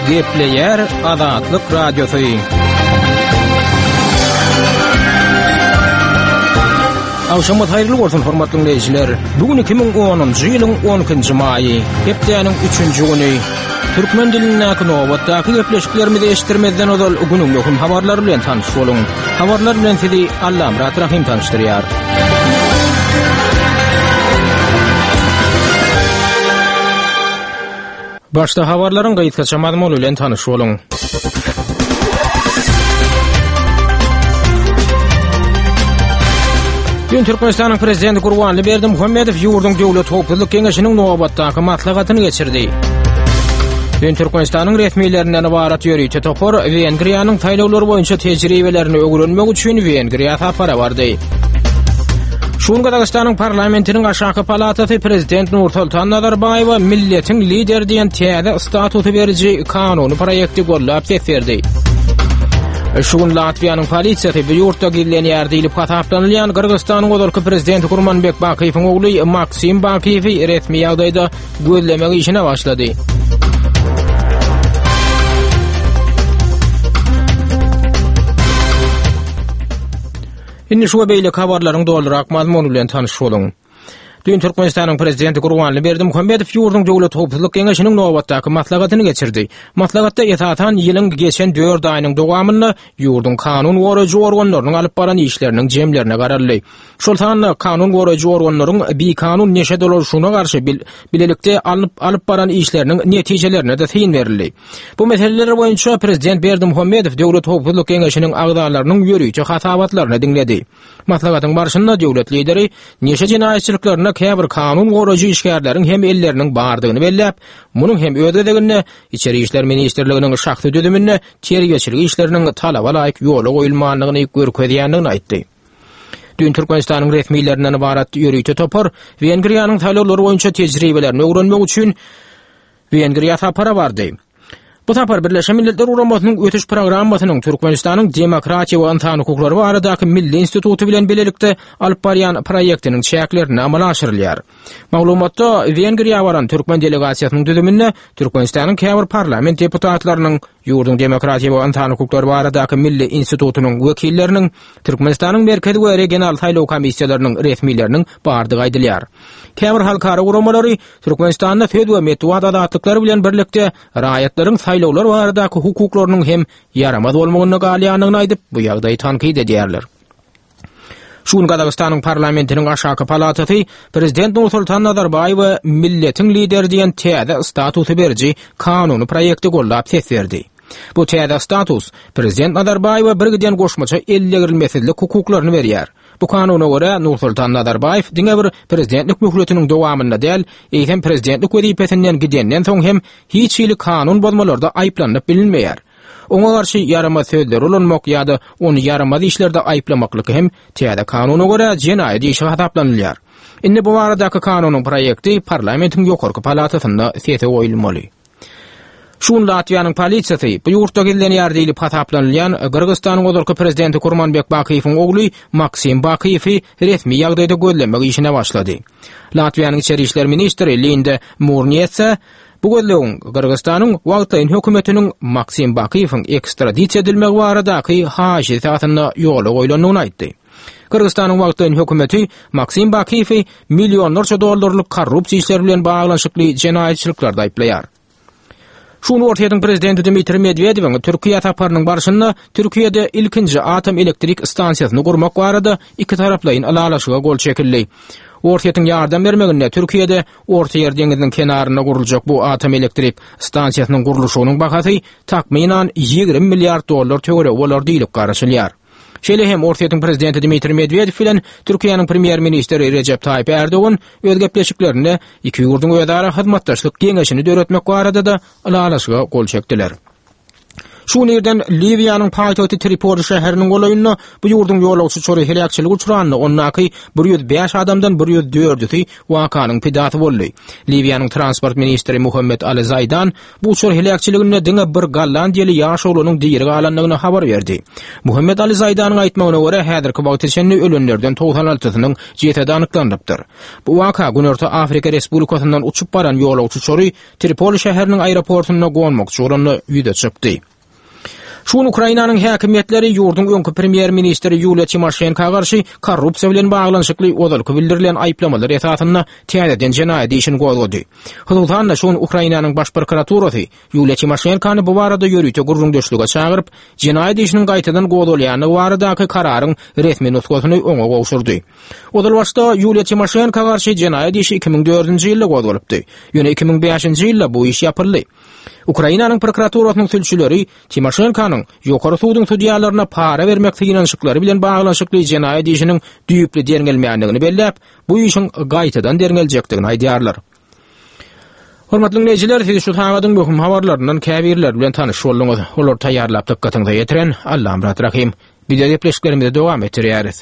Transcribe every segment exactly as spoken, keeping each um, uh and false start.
Gepleyer Azatlyk Radiosu. Awşamat haýyrly bolsun hormatly dinleýijiler. Bugün iki ming onunçy ýylyň on ikinji maýy, hepdeniň üçünji güni. Türkmen dilindäki nowatdaky gepleşiklerimizi eşitdirmezden ozal günüň ýokun habarlary bilen tanyş boluň. Habarlar bilen sizi Allah Murat Rahim tanıştyrýar. Başda habarlaryň gaýtgaça mazmuny bilen tanyş boluň. Dün Türkmenistanyň prezidenti Gurbanly Berdimuhammedow ýurdun döwlet howpsuzlyk keňeşiniň nowatdaky maslahatyny geçirdi. Dün Türkmenistanyň resmiýetlerinden ibarat ýörüýte topar Wengriýanyň taýlawlary boýunça tejribelerini öwrenmek üçin Wengriýa tapara bardy. Şuňa Dagystanyň parlamentiniň aşaky palatasy prezident Nursultan Nazarbaýewa milletiň lider diýen täze statusy beriji kanuny proýekti gollap berdi. Şuň Latviýanyň polisiýasy bu ýurtda gillenýär diýilip hataplanylýan Kyrgyzstanyň godurky prezidenti Gurmanbek Bakiýewiň ogly Maksim Bakiýewi resmi ýagdaýda gözlemek işine başlady. Indi şu beýle habarlaryň doldurak mazmuny bilen tanyş boluň. Dün Türkmenistanyň prezidenti Gurbanly Berdimuhammedow ýurdun döwlet howpsuzlyk keňeşiniň nowatdaky maslahatyny geçirdi. Maslahatda ýetatan ýylyň geçen dört aýynyň dowamynda ýurdun kanun goraýjy organlarynyň alyp baran işleriniň jemlerine garaldy. Şoltany kanun goraýjy organlaryň bir kanun neşe dolaşyna garşy bilelikde alyp alyp baran işleriniň netijelerine de täyin berildi. Bu meseleler boýunça prezident Berdimuhammedow döwlet howpsuzlyk keňeşiniň agdalarynyň ýörüýçi hatabatlaryny dinledi. Maslahatyň barşynda döwlet lideri neşe jinaýatçylyklaryna käbir kanun goraýjy işgärleriň hem elleriniň bardygyny belläp, munyň hem ödegine içeri işler ministrliginiň şahsy düdümine terbiýeçilik işleriniň talaba laýyk ýola goýulmanlygyny görkezýändigini aýtdy. Dün Türkmenistanyň resmiýetlerinden ibarat ýörüýte topar Wengriýanyň taýlawlary boýunça tejribelerini öwrenmek üçin Wengriýa tapara bardy. Bu tapar Birleşen Milletler Uramasının ötüş programmasynyň Türkmenistanyň demokratiýa we insan hukuklary baradaky Milli Institutu bilen bilelikde alyp barýan proýektiniň çäklerini amala aşyrylýar. Maglumatda Wengriýa baran Türkmen delegasiýasynyň düzüminde Türkmenistanyň käbir parlament deputatlarynyň ýurdun demokratiýa we insan hukuklary baradaky Milli Institutunyň wekilleriniň Türkmenistanyň merkezi we regional taýlaw komissiýalarynyň resmiýetleriniň bardygy aýdylýar. Käbir halkara uramalary Türkmenistanda söz we metwat adatlyklary bilen birlikde raýatlaryň taýlawlar baradaky hukuklarynyň hem yaramaz bolmagyny galýanyny aýdyp bu ýagdaýy tankyd edýärler. Şuň Dagystanyň parlamentiniň aşaky palatasy prezident Nursultan Nazarbaýewa milletiň lider diýen täze statusy beriji kanuny proýekti gollap berdi. Bu täze status prezident Nazarbaýewa bir giden goşmaça ellegirilmesizlik hukuklaryny berýär. Bu kanuna göre Nursultan Nazarbayev diňe bir prezidentlik möhletiniň dowamynda däl, eýsem prezidentlik wezipesinden gidenden soň hem hiç ýyly kanun bozmalarda aýplanyp bilinmeýär. Oňa garşy yaramaz sözler ulanmak ýa-da ony yaramaz işlerde aýplamaklyk hem täze kanuna göre jenaýat işi hataplanylýar. Indi bu baradaky kanunyň proýekti parlamentiň ýokarky palatasynda sese goýulmaly. Şuň Latviýanyň polisiýasy bu ýurtda gillenýär diýilip hataplanylýan Kyrgyzstanyň godurky prezidenti Gurmanbek Bakiýewiň ogly Maksim Bakiýewi resmi ýagdaýda gözlemek işine başlady. Latviýanyň içeri işler ministri Linda Murnietsa bu gözlegiň Kyrgyzstanyň wagtlaýyn hökümetiniň Maksim Bakiýewiň ekstradisiýa edilmek baradaky haýysatyna ýola goýulandygyny aýtdy. Kyrgyzstanyň wagtlaýyn hökümeti Maksim Bakiýewi millionlarça dollarlyk korrupsiýa işleri bilen baglanyşykly jenaýatçylyklarda aýplaýar. Şuň Ortaýatyň prezidenti Dmitri Medvedewiň Türkiýe taparynyň barşynda Türkiýede ilkinji atom elektrik stansiýasyny gurmak barada iki taraplaýyn alalaşyga gol çekildi. Ortaýatyň ýardam bermeginde Türkiýede Orta Ýer deňiziniň kenaryna guruljak bu atom elektrik stansiýasynyň guruluşynyň bahasy takminan ýygrimi milliard dollar töwerek bolar diýilip garaşylýar. Şeýle hem Ortaýatyň prezidenti Dmitri Medvedew bilen Türkiýanyň premier ministri Recep Tayyip Erdogan öz gepleşiklerinde iki ýurdun özara hyzmatdaşlyk keňeşini döretmek barada da alalaşyga gol çekdiler. Şu nerden Libyanyň paýtagy Tripoli şäheriniň golaýyna bu ýurdun ýolagçy çöre helakçylygy uçuranyny onnaky bir ýüz beş adamdan bir ýüz dördüsi wakanyň pidaty boldy. Libyanyň transport ministri Muhammed Ali Zaydan bu çöre helakçylygyny diňe bir Gollandiýaly ýaş oglunyň diýerge alanlygyny habar berdi. Muhammed Ali Zaydanyň aýtmagyna görä häzirki wagtda çenli ölenlerden toğsan altysynyň jetede anyklanypdyr. Bu waka Günorta Afrika Respublikasyndan uçup baran ýolagçy çöre Tripoli şäheriniň aeroportuna gonmokçy bolany ýüze çypdy. Şun Ukrainanyň häkimetleri ýurdun öňkü premier ministri Yulia Tymoshenkoga garşy korrupsiýa bilen baglanyşykly odalky bildirilen aýplamalar esasyna täzeden jenaýat işini gozlady. Hudutanda şun Ukrainanyň baş prokuraturasy Yulia Tymoshenkony bu barada ýörüýte gurrundaşlyga çagyryp jenaýat işini gaýtadan gozulýany baradaky kararyň resmi nutgasyny oňa gowşurdy. Odal başda Yulia Tymoshenkoga garşy jenaýat işi iki ming dördünji ýylda gozulypdy. Ýöne iki ming beşinji ýylda bu iş ýapyldy. Ukrainanyň prokuraturasynyň tülçüleri Tymoshenkonyň ýokary suwdyň sudiýalaryna para bermekde ýanşyklary bilen baglanyşykly jenaýat işiniň düýpli derňelmänligini belläp, bu işin gaýtadan derňeljekdigini aýdýarlar. Hormatly dinleýijiler, siz şu taýgadyň möhüm habarlarynyň käbirler bilen tanyş bolduňyz. Olar taýýarlap dykkatyňyza ýetiren Allahym rahim. Biz de gepleşiklerimizi dowam etdirýäris.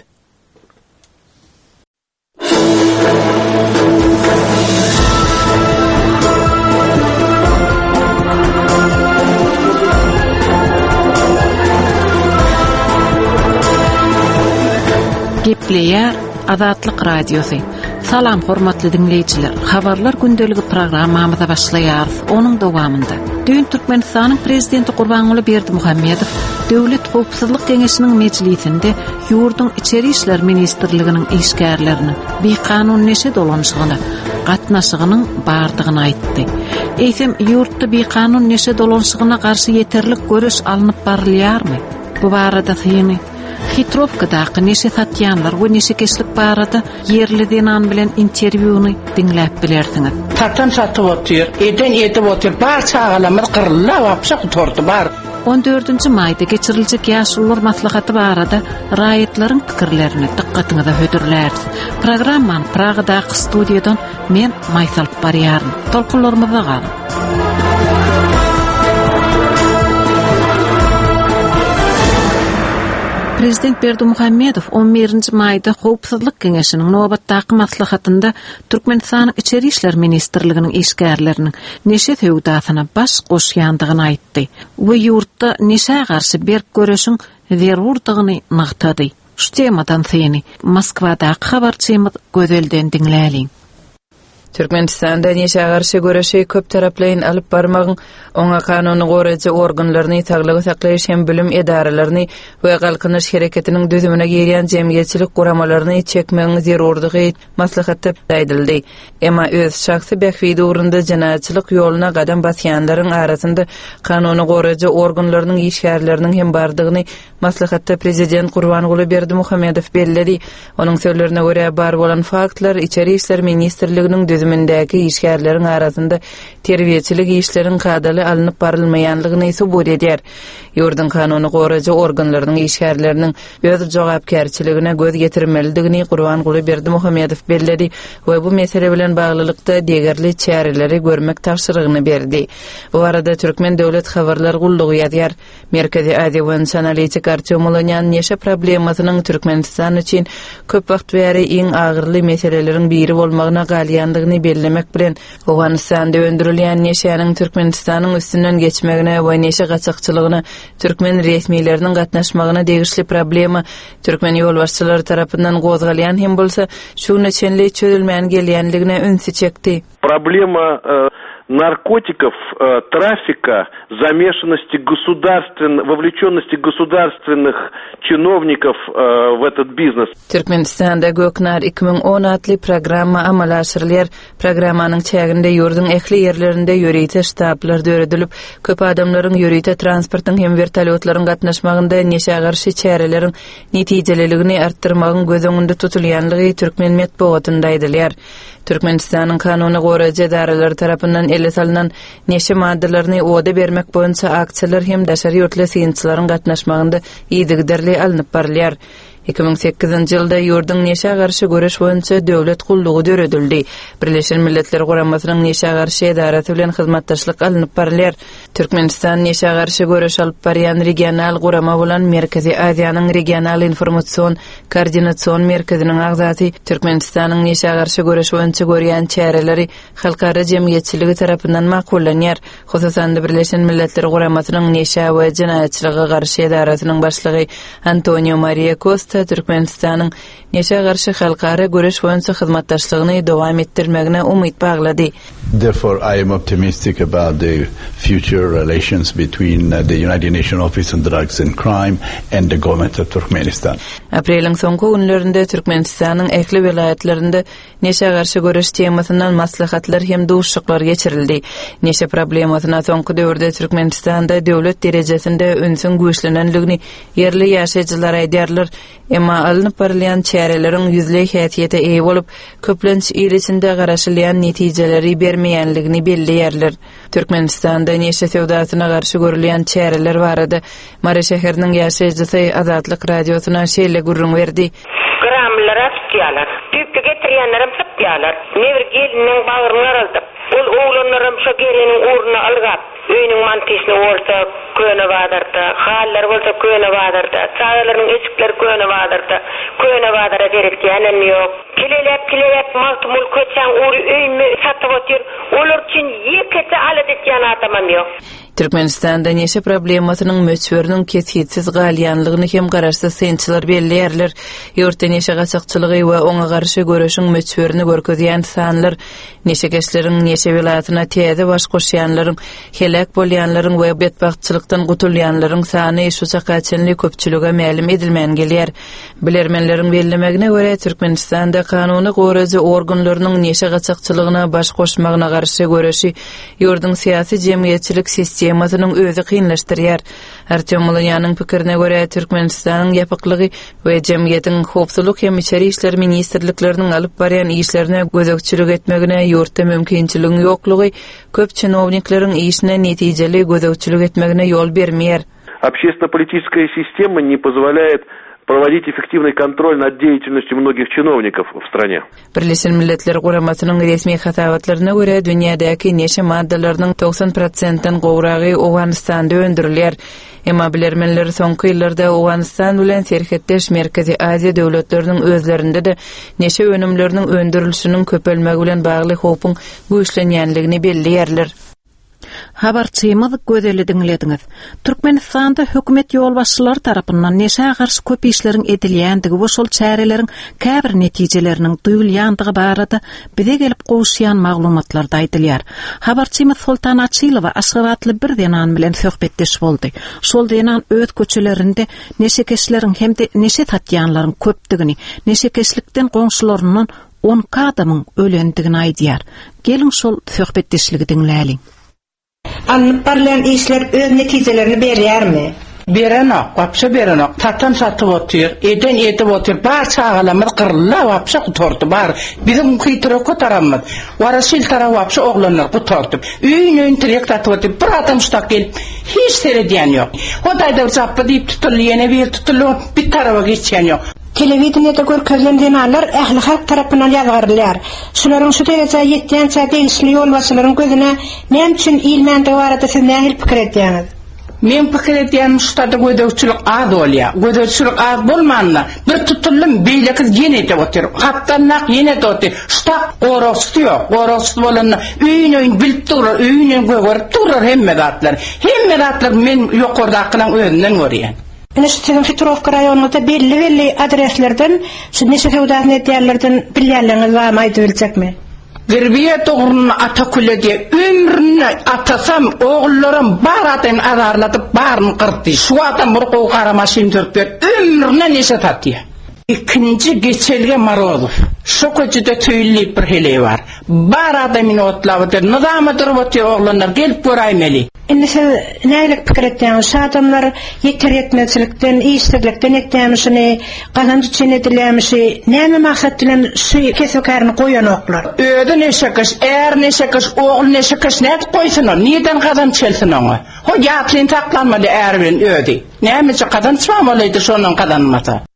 Gepleýär Azatlyk radiosu. Salam hormatly dinleýijiler. Habarlar gündeligi programmamyza başlaýar. Onuň dowamynda dün Türkmenistanyň prezidenti Gurbanguly Berdimuhammedow Döwlet Howpsuzlyk Geňeşiniň meclisinde ýurdun içeri işler ministrliginiň işgärlerini beýkanun neşe dolanşygyny gatnaşygynyň bardygyny aýtdy. Eýsem ýurtda beýkanun neşe dolanşygyna garşy ýeterlik görüş alınıp barylýarmy? Bu barada syny Hitrovkadaky neşe satýanlar we neşe keslik barada yerli denan bilen interwýuny dinläp bilersiňiz. Tartan satyp otyr, eden etip otyr, barça agalamyz gyryllar, wapsa tordy bar. on dördünji maýda geçiriljek ýaşullar maslahaty barada raýatlaryň pikirlerini dikkatiňize hödürlärdi. Programmany Pragadaky studiýadan men Maýsal barýarym. Tolkunlarymyza galyň. Prezident Berdimuhammedow on birinji maýda Howpsuzlyk Geňeşiniň nobatdaky maslahatynda Türkmenistanyň içeri işler ministrliginiň işgärleriniň neşe töwdasyna baş goşýandygyny aýtdy. Bu ýurtda neşe garşy berk göreşiň zerurdygyny nagtady. Şu temadan syny Moskwadaky habarçymyz gözelden dinläliň. Türkmenistanda neşe garşy göreşi köp taraplyň alyp barmagyň oňa kanuny goraýjy organlaryny taglygy saklaýyş hem bilim edaralaryny we galkynyş hereketiniň düzümine girýän jemgyýetçilik guramalaryny çekmegiň zerurdygy maslahatda aýdyldy. Emma öz şahsy bähwi döwründe jenaýatçylyk ýoluna gadam basýanlaryň arasynda kanuny goraýjy organlarynyň işgärleriniň hem bardygyny maslahatda prezident Gurbanguly Berdimuhammedow belledi. Onuň sözlerine görä bar bolan faktlar içeri işler ministrliginiň düzümindäki işgärleriň arasynda terbiýeçilik işleriň kadaly alınıp barylmaýanlygyny subut edýär. Ýurdun kanuny goraýjy organlarynyň işgärleriniň öz jogapkärçiligine göz getirmelidigini Gurbanguly Berdimuhammedow belledi we bu mesele bilen baglylykda degerli çäreleri görmek tapşyrygyny berdi. Bu arada Türkmen döwlet habarlar gullugy ýazýar. Merkezi Aziýa we analitik Artyomolanyan neşe problemasynyň Türkmenistan üçin köp wagt bäri iň agyrly meseleleriň biri bolmagyna galýandygyny bellemek bilen Awganistanda öndürilýän neşäniň Türkmenistanyň üstünden geçmegine we neşe gaçakçylygyna Türkmen resmiýetleriniň gatnaşmagyna degişli problema Türkmen ýolbaşçylary tarapyndan gozgalýan hem bolsa şunu çenli çözülmän gelýänligine ünsü çekdi. Проблема наркотиков, э, трафика, замешанности государственных, вовлеченности государственных чиновников э, в этот бизнес. Türkmenistanda Göknar iki ming on adly programma amal aşyrylýar. Programmanyň çäginde ýurdun ähli ýerlerinde ýörüýte ştablar döredilip, köp adamlaryň ýörüýte transportyň hem vertolyotlaryň gatnaşmagynda neşe garşy çäreleriň netijeligini artdyrmagyň göz öňünde tutulýanlygy Türkmen medeniýetinde aýdylýar. Türkmenistanyň kanuny goraýjy edaralary tarapyndan ele salynan neşe maddalaryny oda bermek boýunça aksiýalar hem daşary ýurtly synçylaryň gatnaşmagynda ýygyderli alınıp barylýar. iki ming sekizinji ýylda ýurdun neşe garşy göreş boýunça döwlet gullugy döredildi. Birleşen Milletler Guramasynyň neşe garşy edaraty bilen hyzmatdaşlyk alınıp barýar. Türkmenistan neşe garşy göreş alyp barýan regional gurama bolan Merkezi Aziýanyň regional informasiýon koordinasiýon merkeziniň agzaty Türkmenistanyň neşe garşy göreş boýunça görýän çäreleri halkara jemgyýetçiligi tarapyndan makullanýar. Hususan Birleşen Milletler Guramasynyň neşe we jinaýatçylyga garşy edaratynyň başlygy Antonio Maria Costa Türkmenistanyň neşe garşy halkara göreş boýunça hyzmatdaşlygyny dowam etdirmegine umyt baglady. Therefore, I am optimistic about the future relations between uh, the United Nations Office on Drugs and Crime and the government of Turkmenistan. Apreliň soňky günlerinde Türkmenistanyň ekli vilayetlerinde neşe garşy göreş temasyndan maslahatlar hem duşşyklar geçirildi. Neşe problemasyna soňky döwürde Türkmenistanda döwlet derejesinde ünsün güýçlenenligini yerli ýaşaýjylar aýdýarlar. Emma alınıp barýan çäreleriň ýüzle häsiýete eý bolup, köplenç ýerisinde garaşylýan netijeleri bermeýänligini belliýärler. Türkmenistanda neşe sewdasyna garşy görülýän çäreler barada Mara şäheriniň ýaşaýjysy Azatlyk radiosyna şeýle gurrun berdi. Gramlara tutýarlar. Tüpke getirýänlerim tutýarlar. Nebir geliniň bagyryny aralyp, ol oğlanlarym şu geliniň uğruna algap, öýüniň mantysyny bolsa köne badarda, hallar bolsa köne badarda, çağlaryň eçikleri köne badarda, köne badara gerekýänem ýok. Kilelep kilelep maltmul köçän uğru öýünmi satyp otyr, olar üçin ýekete aladyk ýanatamam ýok. Türkmenistanda neşe problemasynyň möçberiniň kesitsiz galýanlygyny hem garaşsa sençiler belliýärler. Ýurtda neşe gaçakçylygy we oňa garşy göreşiň möçberini görkezýän sanlar, neşekeşleriň neşe welaýatyna täze baş goşýanlaryň, helak bolýanlaryň we betbahtçylykdan gutulýanlaryň sany şu çakaçynly köpçülige ma'lum edilmän gelýär. Bilermenleriň bellemegine görä Türkmenistanda kanuny gorazy organlarynyň neşe gaçakçylygyna baş goşmagyna garşy göreşi ýurdun syýasy jemgyýetçilik sistemasynyň özü kynlaşdyrýar. Artyom Mulanyanyň pikirine görä Türkmenistanyň ýapyklygy we jemgyýetiň howpsuzlyk hem içeri işler ministrlikleriniň alyp barýan işlerine gözekçilik etmegine ýurtda mümkinçiligiň ýoklugy köp çynownikleriň işine netijeli gözekçilik etmegine ýol bermeýär. Общественно-политическая система не позволяет проводить эффективный контроль над деятельностью многих чиновников в стране. Birleşen Milletler Guramasynyň resmi hatabatlaryna görä dünýädäki neşe maddalarynyň doksan prosentden gowragy Awganistanda öndürilýär. Emma bilermenler soňky ýyllarda Awganistan bilen serhetdeş Merkezi Aziýa döwletleriniň özlerinde de neşe önümleriniň öndürilişiniň köpelmegi bilen bagly howpyň güýçlenýänligini belliýärler. Habarçymyz gödeli diňlediňiz. Türkmenistanda hökümet ýolbaşçylary tarapyndan neşe garşy köp işleriň edilýändigi we şol çäreleriň käbir netijeleriniň duýulýandygy barada bize gelip gowuşýan maglumatlarda aýdylýar. Habarçymyz Sultan Açylowa Aşgabatly bir denan bilen söhbetdeş boldy. Şol denan öýt köçelerinde neşekeşleriň hem de neşe tatýanlaryň köpdigini, neşekeşlikden goňşularynyň on kadamyň ölendigini aýdýar. Gelin şol söhbetdeşligi diňläliň. Anlıp barılan işler öz netijelerini berýärmi? Berenok, wapşa berenok. Tatam satyp otyr, eden etip otyr, bar çağalamaz qırla wapşa tortu bar. Bizim kıytıra kotaramaz. Wara siltara wapşa oglanlar bu tortup. Üýün üýün tirek tatyp otyr, bir adam şutak gelip hiç seredýän ýok. O daýda zappa diýip tutulýany bir tutulýan bir tarafa geçýän ýok. Televizionyada görkezlen denalar ähli halk tarapyndan ýazgarylýar. Şolaryň şu derejä ýetýän çädegişli ýolbaşçylaryň gözüne näme üçin ilmende barada siz näme pikir etýäňiz? Men pikir etýänim şutada gödekçilik az bolýar. Gödekçilik az bolmanda bir tutulum beýleki ýene etip otyr. Hatdannak ýene etip otyr. Şutak gorosty ýok. Gorosty bolanna öýüne öýün bilip durar, öýüne görüp durar hemme zatlar. Hemme zatlar men ýokardakynyň özünden görýän. Ene şu sizin Fitrovka rayonunda belli belli adreslerden, şu neşe sewdasyny etýärlerden bilýärliňiz barmy aýdyp biljekmi? Gerbiýet oğlunu Atakule diye ömrüne atasam oğullarım bar atayım azarlatıp barını kırdı. Şu adam burku karamaşyny törüp ber, ömrüne neşe tatýar. İkinci geçelge Marozov. Şu köçüde tüýlip bir hele var. Bar adamyny otlabydyr, nizama durup otýar oğlanlar gelip göräýmeli. Indi siz nälik pikir etýäňiz? Şu adamlar ýeter ýetmezlikden, iýsizlikden etýämisini, gazanç üçin edilýämisi, näme maksat bilen şu kesekaryny goýan oklar? Öýde neşekeş, er neşekeş, oğul neşekeş näde goýsun? Niýeden gazanç çelsin oňa? Ho ýatlyn taklanmady er bilen öýdi. Näme üçin gazanç bolýdy şonuň gazanmasa?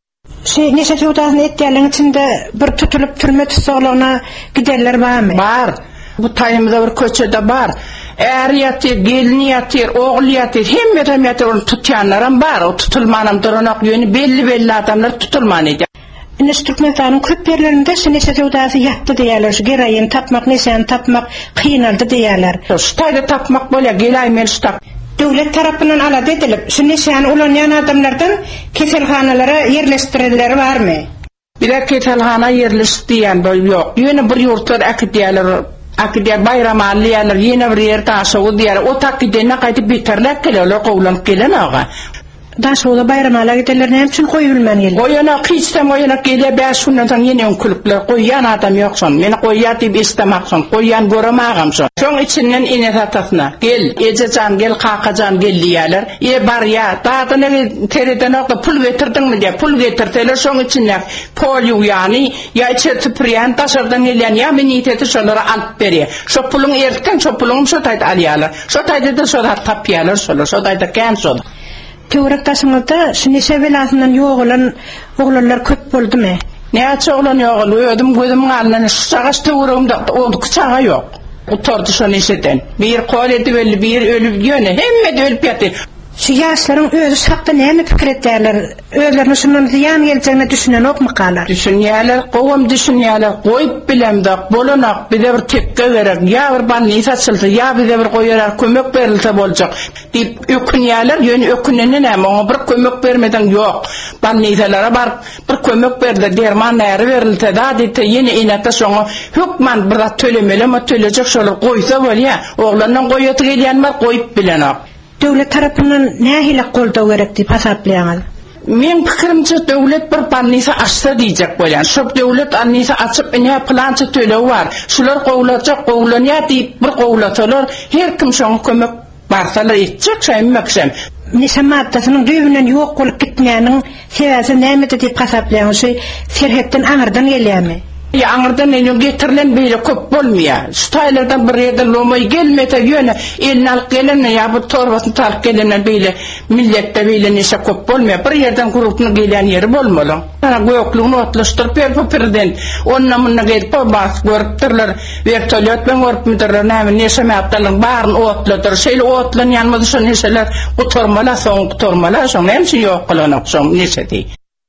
Şey neşe tutasını etdiğinin içinde bir tutulup türme tutsoğluğuna giderler var mı? Var. Bu tayımda bir köçede var. Eğer yatır, gelini yatır, oğul yatır, hem hem yatır onu tutuyanlarım var. O tutulmanım durunak yönü belli belli adamlar tutulmanıydı. Nes Türkmenistan'ın köp yerlerinde şu neşe tutası yattı diyorlar. Şu gerayın tapmak, neşen tapmak kıyınaldı diyorlar. Şu tayda tapmak böyle gelay melştak. Devlet tarafından aladı edilip, şu neşen olanayan adamlardan keselhanalara yerleştirilleri var mı? Birer keselhana yerleştiren böyle yok. Yine bir yurtlar akidiyalar, akidiya bayram aliyalar, yine bir yer taşığı diyorlar. O takidine kaydı biterler geliyorlar, kovlanıp gelen ağa. Daha sonra bayramala giderler ne için koyulman yeli? Koyana kıçtam oyana gele beş şundan yine on kulüpler koyan adam yoksun. Meni koyat dip istemakson, koyan göremağamson. Şoň içinden ine tatasına. Gel, ejecan gel, kakacan gel diýerler. E bar ya, dağını tereden okda pul getirdin mi diye pul getirteler şoň içinden polyu yani ya içe tıpriyan taşardan gelen ya miniteti şolara alıp berýär. Şo pulun erken şo pulun şo taýda alýarlar. Şo taýda da şo tapýarlar şolar, şo taýda kän şo. Teorik taşımada şu neşe velasından yok olan oğlanlar köp oldu mu? Ne açı olan yok oluyor, ödüm gözümün alından şu sağaç teorimde oldu kıçağa yok. Oturdu şu neşeden. Bir kol edip öldü, bir ölüp yöne, hem de ölüp yatır. Şu yaşların özü sakta neymi fikir ettiler? Özlerine şunun ziyan geleceğine düşünen ok mu kalar? Düşünýärler, gowam düşünýärler, goýup bilemdik, bolanak, bize bir tepki verek, ya bir banny saçylsa, ya bize bir goýarak kömek berilse boljak. Dip ökünýärler, ýöne öküneni näme, oňa bir kömek bermeden ýok. Bannylara bar, bir kömek berdi, dermanlary berilse da diýdi, ýene inata şoňa hükman bir tölemeleme tölejek şolar goýsa bolýa, oglanyň goýaty gelýän bar, goýup bilenak. Devlet tarafından ne hile kolda gerek deyip hasaplayanlar? Men pikirimçe devlet bir pannisa açsa diýjek bolýan. Şop devlet annisa açyp ine plança töle var. Şular gowlajak, gowlanýar diýip bir gowlatalar, her kim şoňa kömek barsalar etjek, şeýmekşem. Neşe maddasynyň düýbünden ýok bolup gitmeginiň sebäbi näme diýip hasaplayan şey serhetden aňyrdan gelýärmi? Ya aňyrdan ene getirilen beýle köp bolmaýar. Şu taýlardan bir ýerde lomoy gelmete ýöne elini alyp gelen ya bu torbasyny talyp gelen beýle milletde beýle neşe köp bolmaýar. Bir ýerden grupny gelen ýeri bolmaly. Ana goýoklugyny otlaşdyryp berip prezident onna munna gelip bas görüpdirler. Vertolyot bilen görüp müdürler näme neşe mäpdalaryň baryny otladyr. Şeýle otlanýanmady şu neşeler gutormala soň gutormala soň hemsi ýok bolanyp soň neşedi.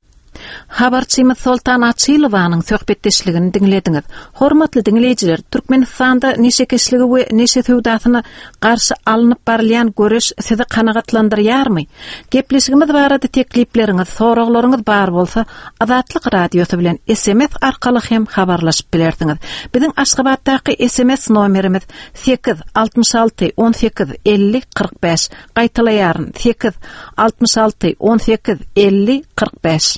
Habarçymyz Sultan Açylowanyň söhbetdeşligini dinlediňiz. Hormatly dinleyijiler, Türkmenistanda neşe keşligi we neşe töwdatyna garşy alınıp barlayan görüş sizi kanagatlandyrýarmy? Gepleşigimiz barada teklipleriňiz, soraglaryňyz bar bolsa, Azatlyk radiosu bilen S M S arkaly hem habarlaşyp bilersiňiz. Biziň Aşgabatdaky S M S nomerimiz sekiz altmış alty on sekiz elli kırk beş. Gaýtalaýaryn sekiz altmış alty on sekiz elli kırk beş.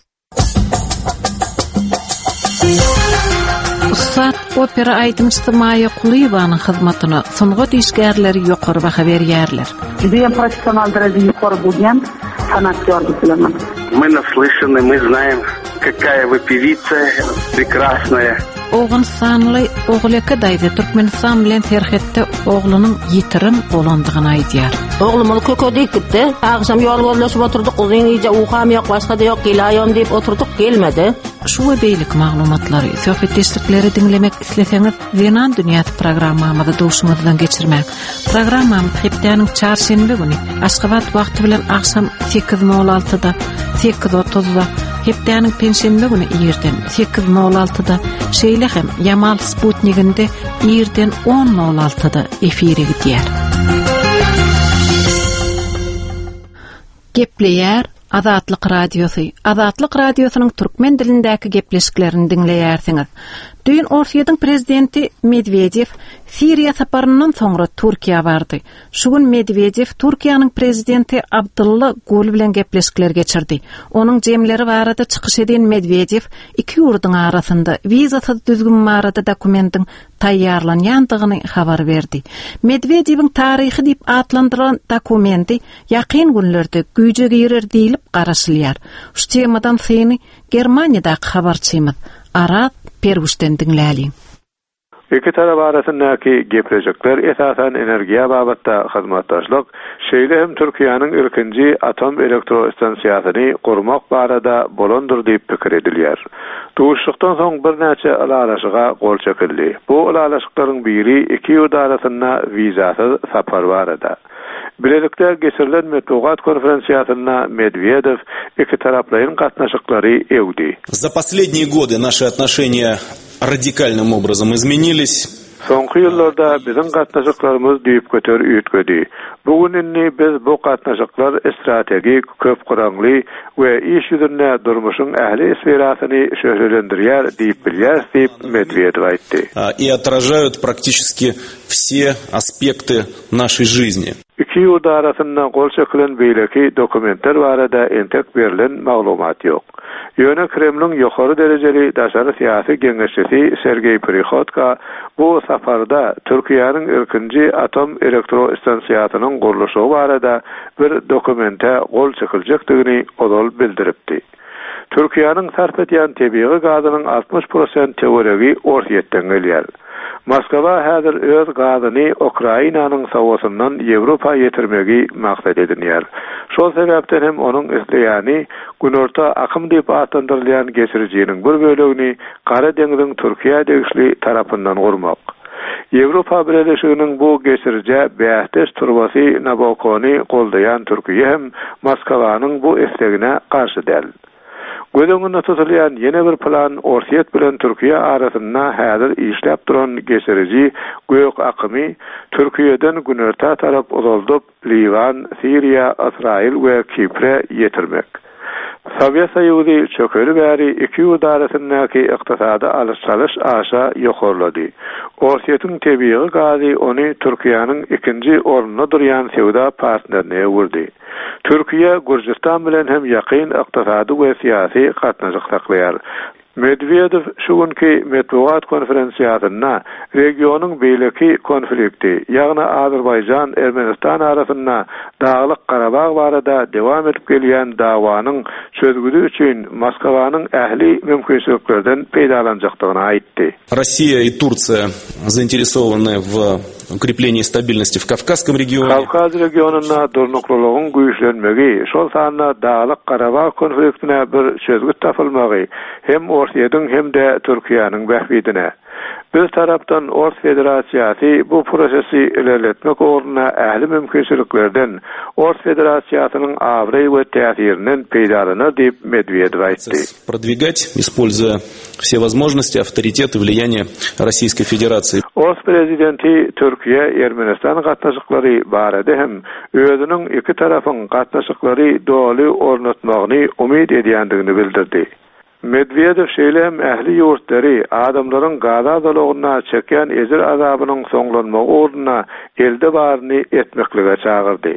Ustad opera aýdymçysy Maýa Kulybanyň hyzmatyna soňga diýişgärleri ýokary baha berýärler. Я профессионалдары ýokary bolýan sanatkor diýilen. Мы наслышаны, мы знаем, какая вы певица прекрасная. Oğun sanly oğlaka daýdy Türkmenistan bilen serhetde oğlunyň ýitirim bolandygyny aýdýar. Oğlum köködik gitdi. Agşam ýol bollaşyp oturduk. Uzyň iýje uğam ýok, başga da ýok, gilaýam diýip oturduk, gelmedi. Şu we beýlik maglumatlary, söhbetdeşlikleri dinlemek isleseňiz, Zenan Dünýäsi programmamyzy duşumyzdan geçirmek. Programmam hepdeniň çarşembe güni Aşgabat wagty bilen agşam sekiz nol altyda, sekiz otuzda, hepdeniň penşembe güni ýerden sekiz nol altyda, şeýle hem Yamal Sputniginde ýerden on nol altyda efire gidýär. Gepleýär Azatlyk radiosu. Azatlyk radiosynyň türkmen dilindäki gepleşiklerini dinleýärsiňiz. Düýün Orsiýadyň prezidenti Medvedev Siriýa saparyndan soňra Türkiýe bardy. Şu gün Medvedev Türkiýanyň prezidenti Abdulla Gül bilen gepleşikler geçirdi. Onuň jemleri barada çykyş eden Medvedev iki ýurdyň arasynda wizasyz düzgün barada dokumentin taýýarlanýandygyny habar berdi. Medvedewiň taryhy diýip atlandyrylan dokumenti ýakyn günlerde güýje girer diýilip garaşylýar. Şu temadan syny Germaniýadaky habarçymyz Arat Perwüşden dinläli. İki taraf arasındaki geprejekler esasen energiya babatta hizmetdaşlyk, şeýle hem Türkiýanyň ilkinji atom elektrostansiýasyny gurmak barada bolandyr diýip pikir edilýär. Duşlukdan soň bir näçe alalaşyga gol çekildi. Bu alalaşyklaryň biri iki ýurt arasynda wizasyz sapar barada. Bilelikde geçirilen Metbuat konferensiýasyna Medvedev iki taraplaryň gatnaşyklary ewdi. За последние годы наши отношения радикальным образом изменились. Soňky ýyllarda biziň gatnaşyklarymız düýüp göter üýtgedi. Bugun inni biz bu gatnaşyklar strategik, köp gurangly we iş ýüzünde durmuşyň ähli sferasyny şöhretlendirýär diýip bilýär diýip Medvedev aýtdy. И отражают практически все аспекты нашей жизни. İki ýurt arasynda gol çekilen beýleki dokumentler barada entek berilen maglumat ýok. Ýöne Kremliň ýokary derejeli daşary syýasy geňeşçisi Sergey Prihodko bu safarda Türkiýanyň ilkinji atom elektrostansiýasynyň gurulşy barada bir dokumente gol çekiljakdygyny odol bildiripdi. Türkiýanyň sarf etýän tebii gazynyň altmış prosent teoregi ortaýetden gelýär. Moskwa häzir öz gazyny Ukrainanyň sowasyndan Ýewropa ýetirmegi maksat edinýär. Şol sebäpden hem onuň isleýäni günorta akym diýip atandyrylýan geçirjiniň bir bölegini Kara deňziň Türkiýe degişli tarapyndan gurmak. Ýewropa Birleşiginiň bu geçirje bähtes turbasy Nabokony goldaýan Türkiýe hem Moskwanyň bu islegine garşy däl. Gödöňünde tutulýan ýene bir plan ortaýet bilen Türkiýe arasynda häzir işläp duran geçirji gök akymy Türkiýeden günorta tarap uzaldyp Liwan, Siriýa, Israil we Kipre ýetirmek. Sowiet Soýuzy çökeli bäri iki ýurt arasyndaky ykdysady alış-salyş aşa ýokarlady. Ortaýetyň tebii gazy ony Türkiýanyň ikinji ornuna durýan sewda partnerine ewirdi. Türkiýe Gürjistan bilen hem ýakyn ykdysady we syýasy gatnaşyk saklaýar. Medvedev şugunki Metbuat konferensiýasynda regionyň beýleki konflikti, ýagny Azerbaýjan Ermenistan arasynda Dağlyk Qarabağ barada dewam edip gelýän dawanyň çözgüdi üçin Moskwanyň ähli mümkinçiliklerden peýdalanjakdygyny aýtdy. Россия и Турция заинтересованы в укреплении стабильности в Кавказском регионе. Kavkaz regionunda durnuklulygyň güýçlenmegi, şol sanda Dağlyk Qarabağ konfliktine bir çözgüt tapylmagy hem Ortaýetyň hem de Türkiýanyň bähbidine. Biz tarapdan Ors Federasiýasy bu prosesi ilerletmek orna ähli mümkinçiliklerden Ors Federasiýasynyň awry we täsirinden peýdalanyr diýip Medvedev aýtdy. Продвигать, используя все возможности, авторитет и влияние Российской Федерации. Ors prezidenti Türkiýe Ermenistan gatnaşyklary barada hem özüniň iki tarapyň gatnaşyklary doly ornatmagyny umyt edýändigini bildirdi. Medvedev şeýlem ähli ýurtlary adamlaryň gaza dolugyna çeken ezir azabynyň soňlanmagy ornuna elde baryny etmeklige çagyrdy.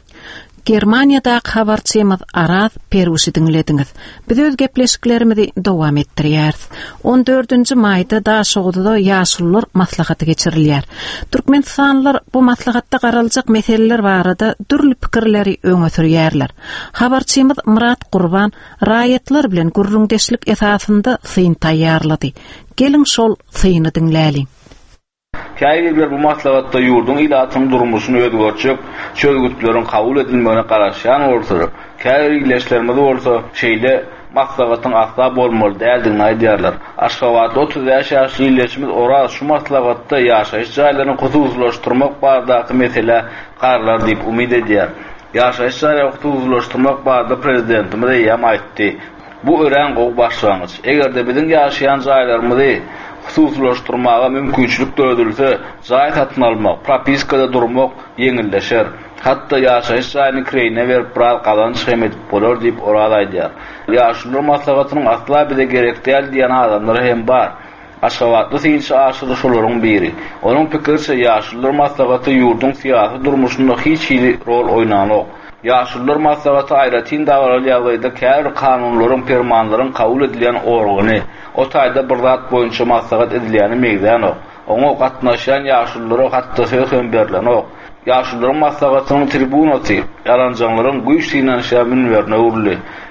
Germaniýada habarçymyz Araz Perusi dinlediňiz. Biz öz gepleşiklerimizi dowam etdirýäris. on dördünji maýda Daşoğuda ýaşullar maslahaty geçirilýär. Türkmenistanlylar bu maslahatda garaljak meseleler barada türli pikirleri öňe sürýärler. Habarçymyz Murat Gurban raýatlar bilen gurrundeşlik esasynda syn taýýarlady. Gelin şol syny dinläli. Käýgilber bu maslahatda ýurdun ilatyň durmuşyny özgörçüp, çözgütleriň kabul edilmegine garaşan bolsa, käýgilişlerimiz bolsa, şeýle maslahatyň asla bolmaly däldigini aýdýarlar. Aşgabatda otuz ýaşly ýyllaşmyz oraz şu maslahatda ýaşaýyş jaýlaryny hususlaşdyrmak barada mesele garlar diýip umyt edýär. Ýaşaýyş jaýlaryny hususlaşdyrmak barada prezidentimiz ýa aýtdy. Bu ören gowy başlangyç. Egerde biziň ýaşaýan jaýlarymyzy hususlaşdyrmaga mümkinçilik dödülse, jaý satyn almak, propiskada durmak ýeňilleşer. Hatda ýaşaýyş jaýyny kireyine berip biraz kazanç hem edip bolar diýip orada aýdýar. Ýaşulylar maslahatynyň asla bize gerek däl diýen adamlar hem bar. Aşgabatly synçy aşyly şolaryň biri. Onuň pikirçe ýaşulylar maslahaty ýurdun syýasy durmuşynda hiç rol oýnanok. Ýaşulylar maslahaty aýratyn dawraly ýagdaýda käbir kanunlaryň, fermanlaryň kabul edilýän organy, o taýda bir zat boýunça maslahat edilýäni meýdanok. Oňa gatnaşan ýaşulylara hatda söz hem berilenok. Ýaşulylaryň maslahatynyň tribunasy, ýalanjanlaryň güýçlüğinden şämin berne urly.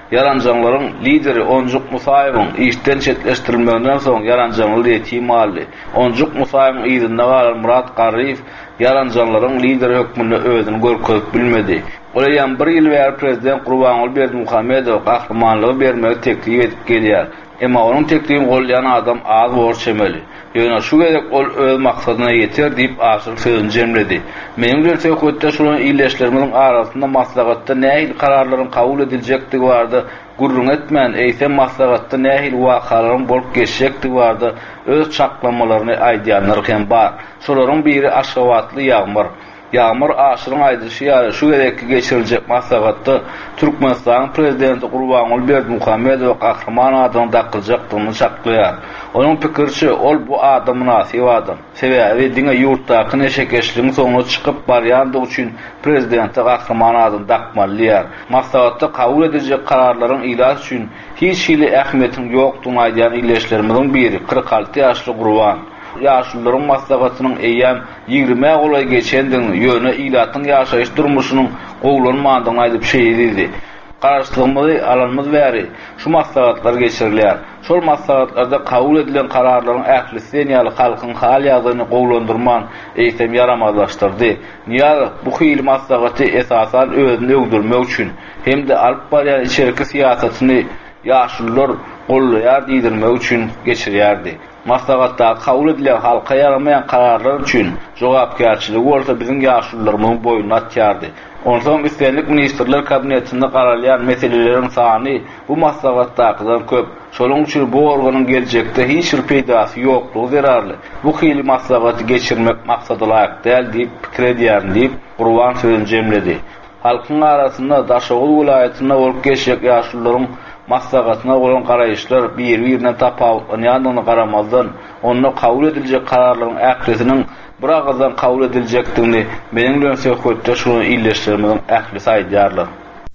Yaranjanlaryň lideri Onjuk Musayewiň işden çetleşdirilmegenden soň yaranjanly ýetimally. Onjuk Musayewiň ýerinde galan Murat Garyf yaranjanlaryň lideri hökmünde özüni görkezip bilmedi. Olaýan bir ýyl bäri prezident Gurbanuly Berdimuhammedow gahrymanlygy bermegi teklip edip gelýär. Emma onun teklifini gollayan adam az borçemeli. Ýöne şu gerek ol öz maksadyna ýeter diýip aşyr sözüni jemledi. Meňe görse hökümetde şulan ýyleşlerimiň arasynda maslahatda nähil kararlaryň kabul ediljekdigi bardy. Gurrun etmän eýsem maslahatda nähil wakalaryň bolup geçjekdigi bardy. Öz çaklamalaryny aýdýanlar hem bar. Şolaryň biri Aşgabatly Ýagmyr. Ýagmyr aşyryň aýdyşy ýaly şu gerekli geçiriljek maslahatda Türkmenistan prezidenti Gurbanuly Berdimuhammedow gahrman adam dakyljakdygyny çaklaýar. Onun pikirçi ol bu adam münasip adam. Sebäbi diňe ýurtdaky neşekeşligiň soňuna çykyp barýandy üçin prezidenti gahrman adam dakmalýar. Maslahatda kabul ediljek kararlaryň ilaç üçin hiç hili ähmiýetiň ýokdugyny aýdýan illeşlerimiň biri kırk alty ýaşly Gurban. Ýaşlylaryň maslahatynyň eýýäm ýigirme golay geçendiň ýöne ilatyň ýaşaýyş durmuşynyň gowlanmagyny aýdyp şeýledi. Garaşdyrmady alanmaz bäri şu maslahatlar geçirilýär. Şol maslahatlarda kabul edilen kararlaryň ählisi ýaly halkyň hal ýazyny gowlandyrman eýsem yaramazlaşdyrdy. Niýe bu hyl maslahaty esasan özüni öldürmek üçin hem de alyp barýan içerki siýasatyny ýaşlylar gollaýar diýdirmek üçin geçirýärdi. Maslahatda kabul edilen halka yaramayan kararlar üçün jogapkärçiligi bolsa biziň ýaşlylarymyň boýuna atýardy. Ondan üstünlik ministerler kabinetinde kararlayan meselelerin sany bu maslahatdakydan köp. Şoluň üçin bu organyň geljekde hiç bir peýdasy ýoklugy zerarly. Bu hyly maslahaty geçirmek maksady laýyk däl diýip pikir edýär diýip Gurban sözüni jemledi. Halkyň arasynda Daşoğul vilayatyna bolup geçjek ýaşlylaryň maslahatyna bolan garaýyşlar bir-birine tapawutlanýandygyna garamazdan onu kabul ediljek kararlaryň ählisiniň bir agazdan kabul ediljekdigini meniň bilen hökümetde şunu illeşdirmegin ählisi aýdýarlar.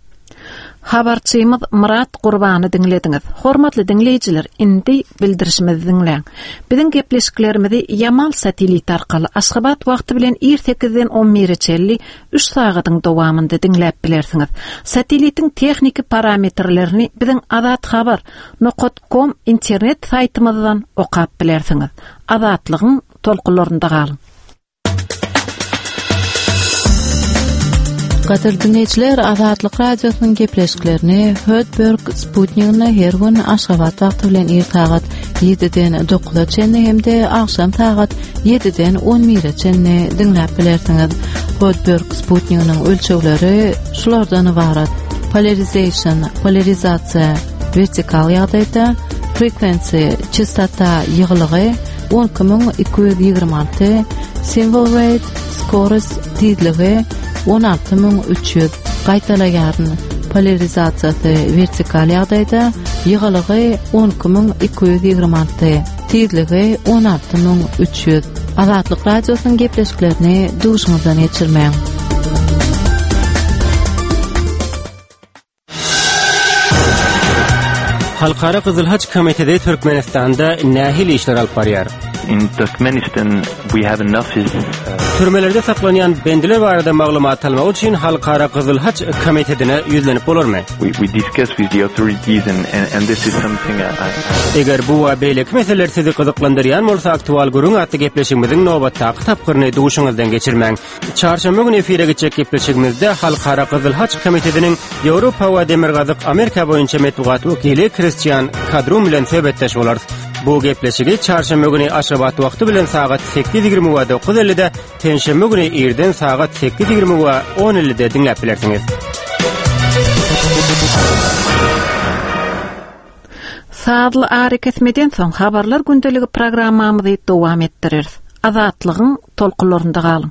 Habarçymyz Murat Gurbany dinlediňiz. Hormatly dinleýijiler, indi bildirişimizi dinleň. Biziň gepleşiklerimizi Yamal satelit arkaly Aşgabat wagty bilen sekizden on bir üç sagatyň dowamında dinläp bilersiňiz. Satelitiň texniki parametrlerini biziň azat habar nokta com internet saýtymyzdan okap bilersiňiz. Azatlygyň tolkunlarynda galyň. Gadir dinleyijiler, Azatlyk radiosynyň gepleşiklerini Hödberg Sputnik'ne her gün Aşgabat wagty bilen ertagat ýediden dokuza hemde akşam sagat ýediden on bir dinläp bilersiňiz. Hödberg Sputnik'niň ölçegleri şulardan ibarat: polarization, polarizasiýa, vertikal ýagdaýda, frequency, çystata ýygylygy on iki bin iki yüz ýygrima alty, symbol rate, scores, tezligi on alty bin üç yüz, gaýtalaýaryn polarizasiýasy vertikal ýagdaýda ýygylygy on iki bin iki yüz ýygrima alty, tezligi on alty bin üç yüz. Azatlyk radiosynyň gepleşiklerini duşumyzdan geçirmäň. Halkara Kızıl Haç Komitesi Türkmenistan'da nähil işler alyp barýar. In Turkmenistan we have enough is Türmelerde saklanyan bendiler barada maglumat almak üçin Halkara Kızıl Haç Komitesine ýüzlenip bolarmy? We, we discuss with the authorities and, and, and this is something I, I... Eger bu we beýleki meseleler sizi gyzyklandyrýan bolsa aktual gurun atly gepleşigimiziň nobatdaky tapgyryny duşuňyzdan geçirmäň. Çarşamba güni efire geçek gepleşigimizde Halkara Kızıl Haç Komitesiniň Ýewropa we Demirgazyk Amerika boýunça metbuat wekili Christian Kadrum bilen söhbetdeş bolarys. Bu gepleşigi çarşamba güni Aşgabat wagty bilen sagat sekiz ýygrima we dokuz ellide, tenşembe güni erden sagat sekiz ýygrima we on ellide dinläp bilersiňiz. Saatly areketmeden soň habarlar gündeligi programmamyzy dowam etdireriz. Azatlygyň tolkunlarynda galyň.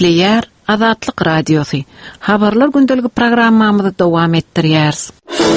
Gepleýär Azatlyk Radiosy. Habarlar gündeligi programmamyzy dowam etdirýäris.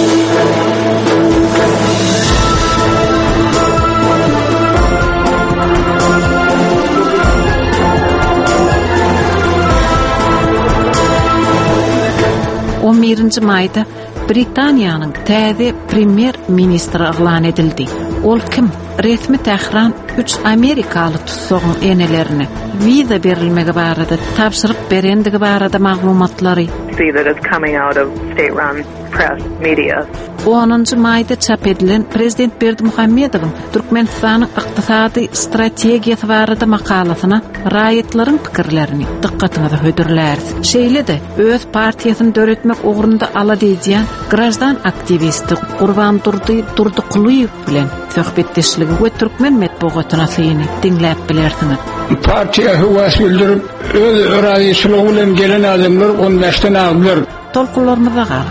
on birinji maýda Britaniýanyň täze premier ministri aglan edildi. Ol kim? Resmi Tehran üç Amerikalı tutsagyň enelerini viza berilmegi barada tapşyryk berendigi barada maglumatlary see that is coming out of state-run press media. onuncu maýda çap edilen Prezident Berdimuhammedowyň Türkmenistanyň ykdysady strategiýasy barada makalasyna raýatlaryň pikirlerini dikkatiňizi hödürler. Şeýle-de öz partiýasyny döretmek ugrunda ala diýen grajdan aktivisti Gurban Durdy Durdyquluýew bilen söhbetdeşligi we Türkmen medeniýetyna syny dinläp bilersiňiz. Partiýa höwes bildirip öz raýasylygy bilen gelen adamlar on beşten aldylar. Tolkunlarymyza gar.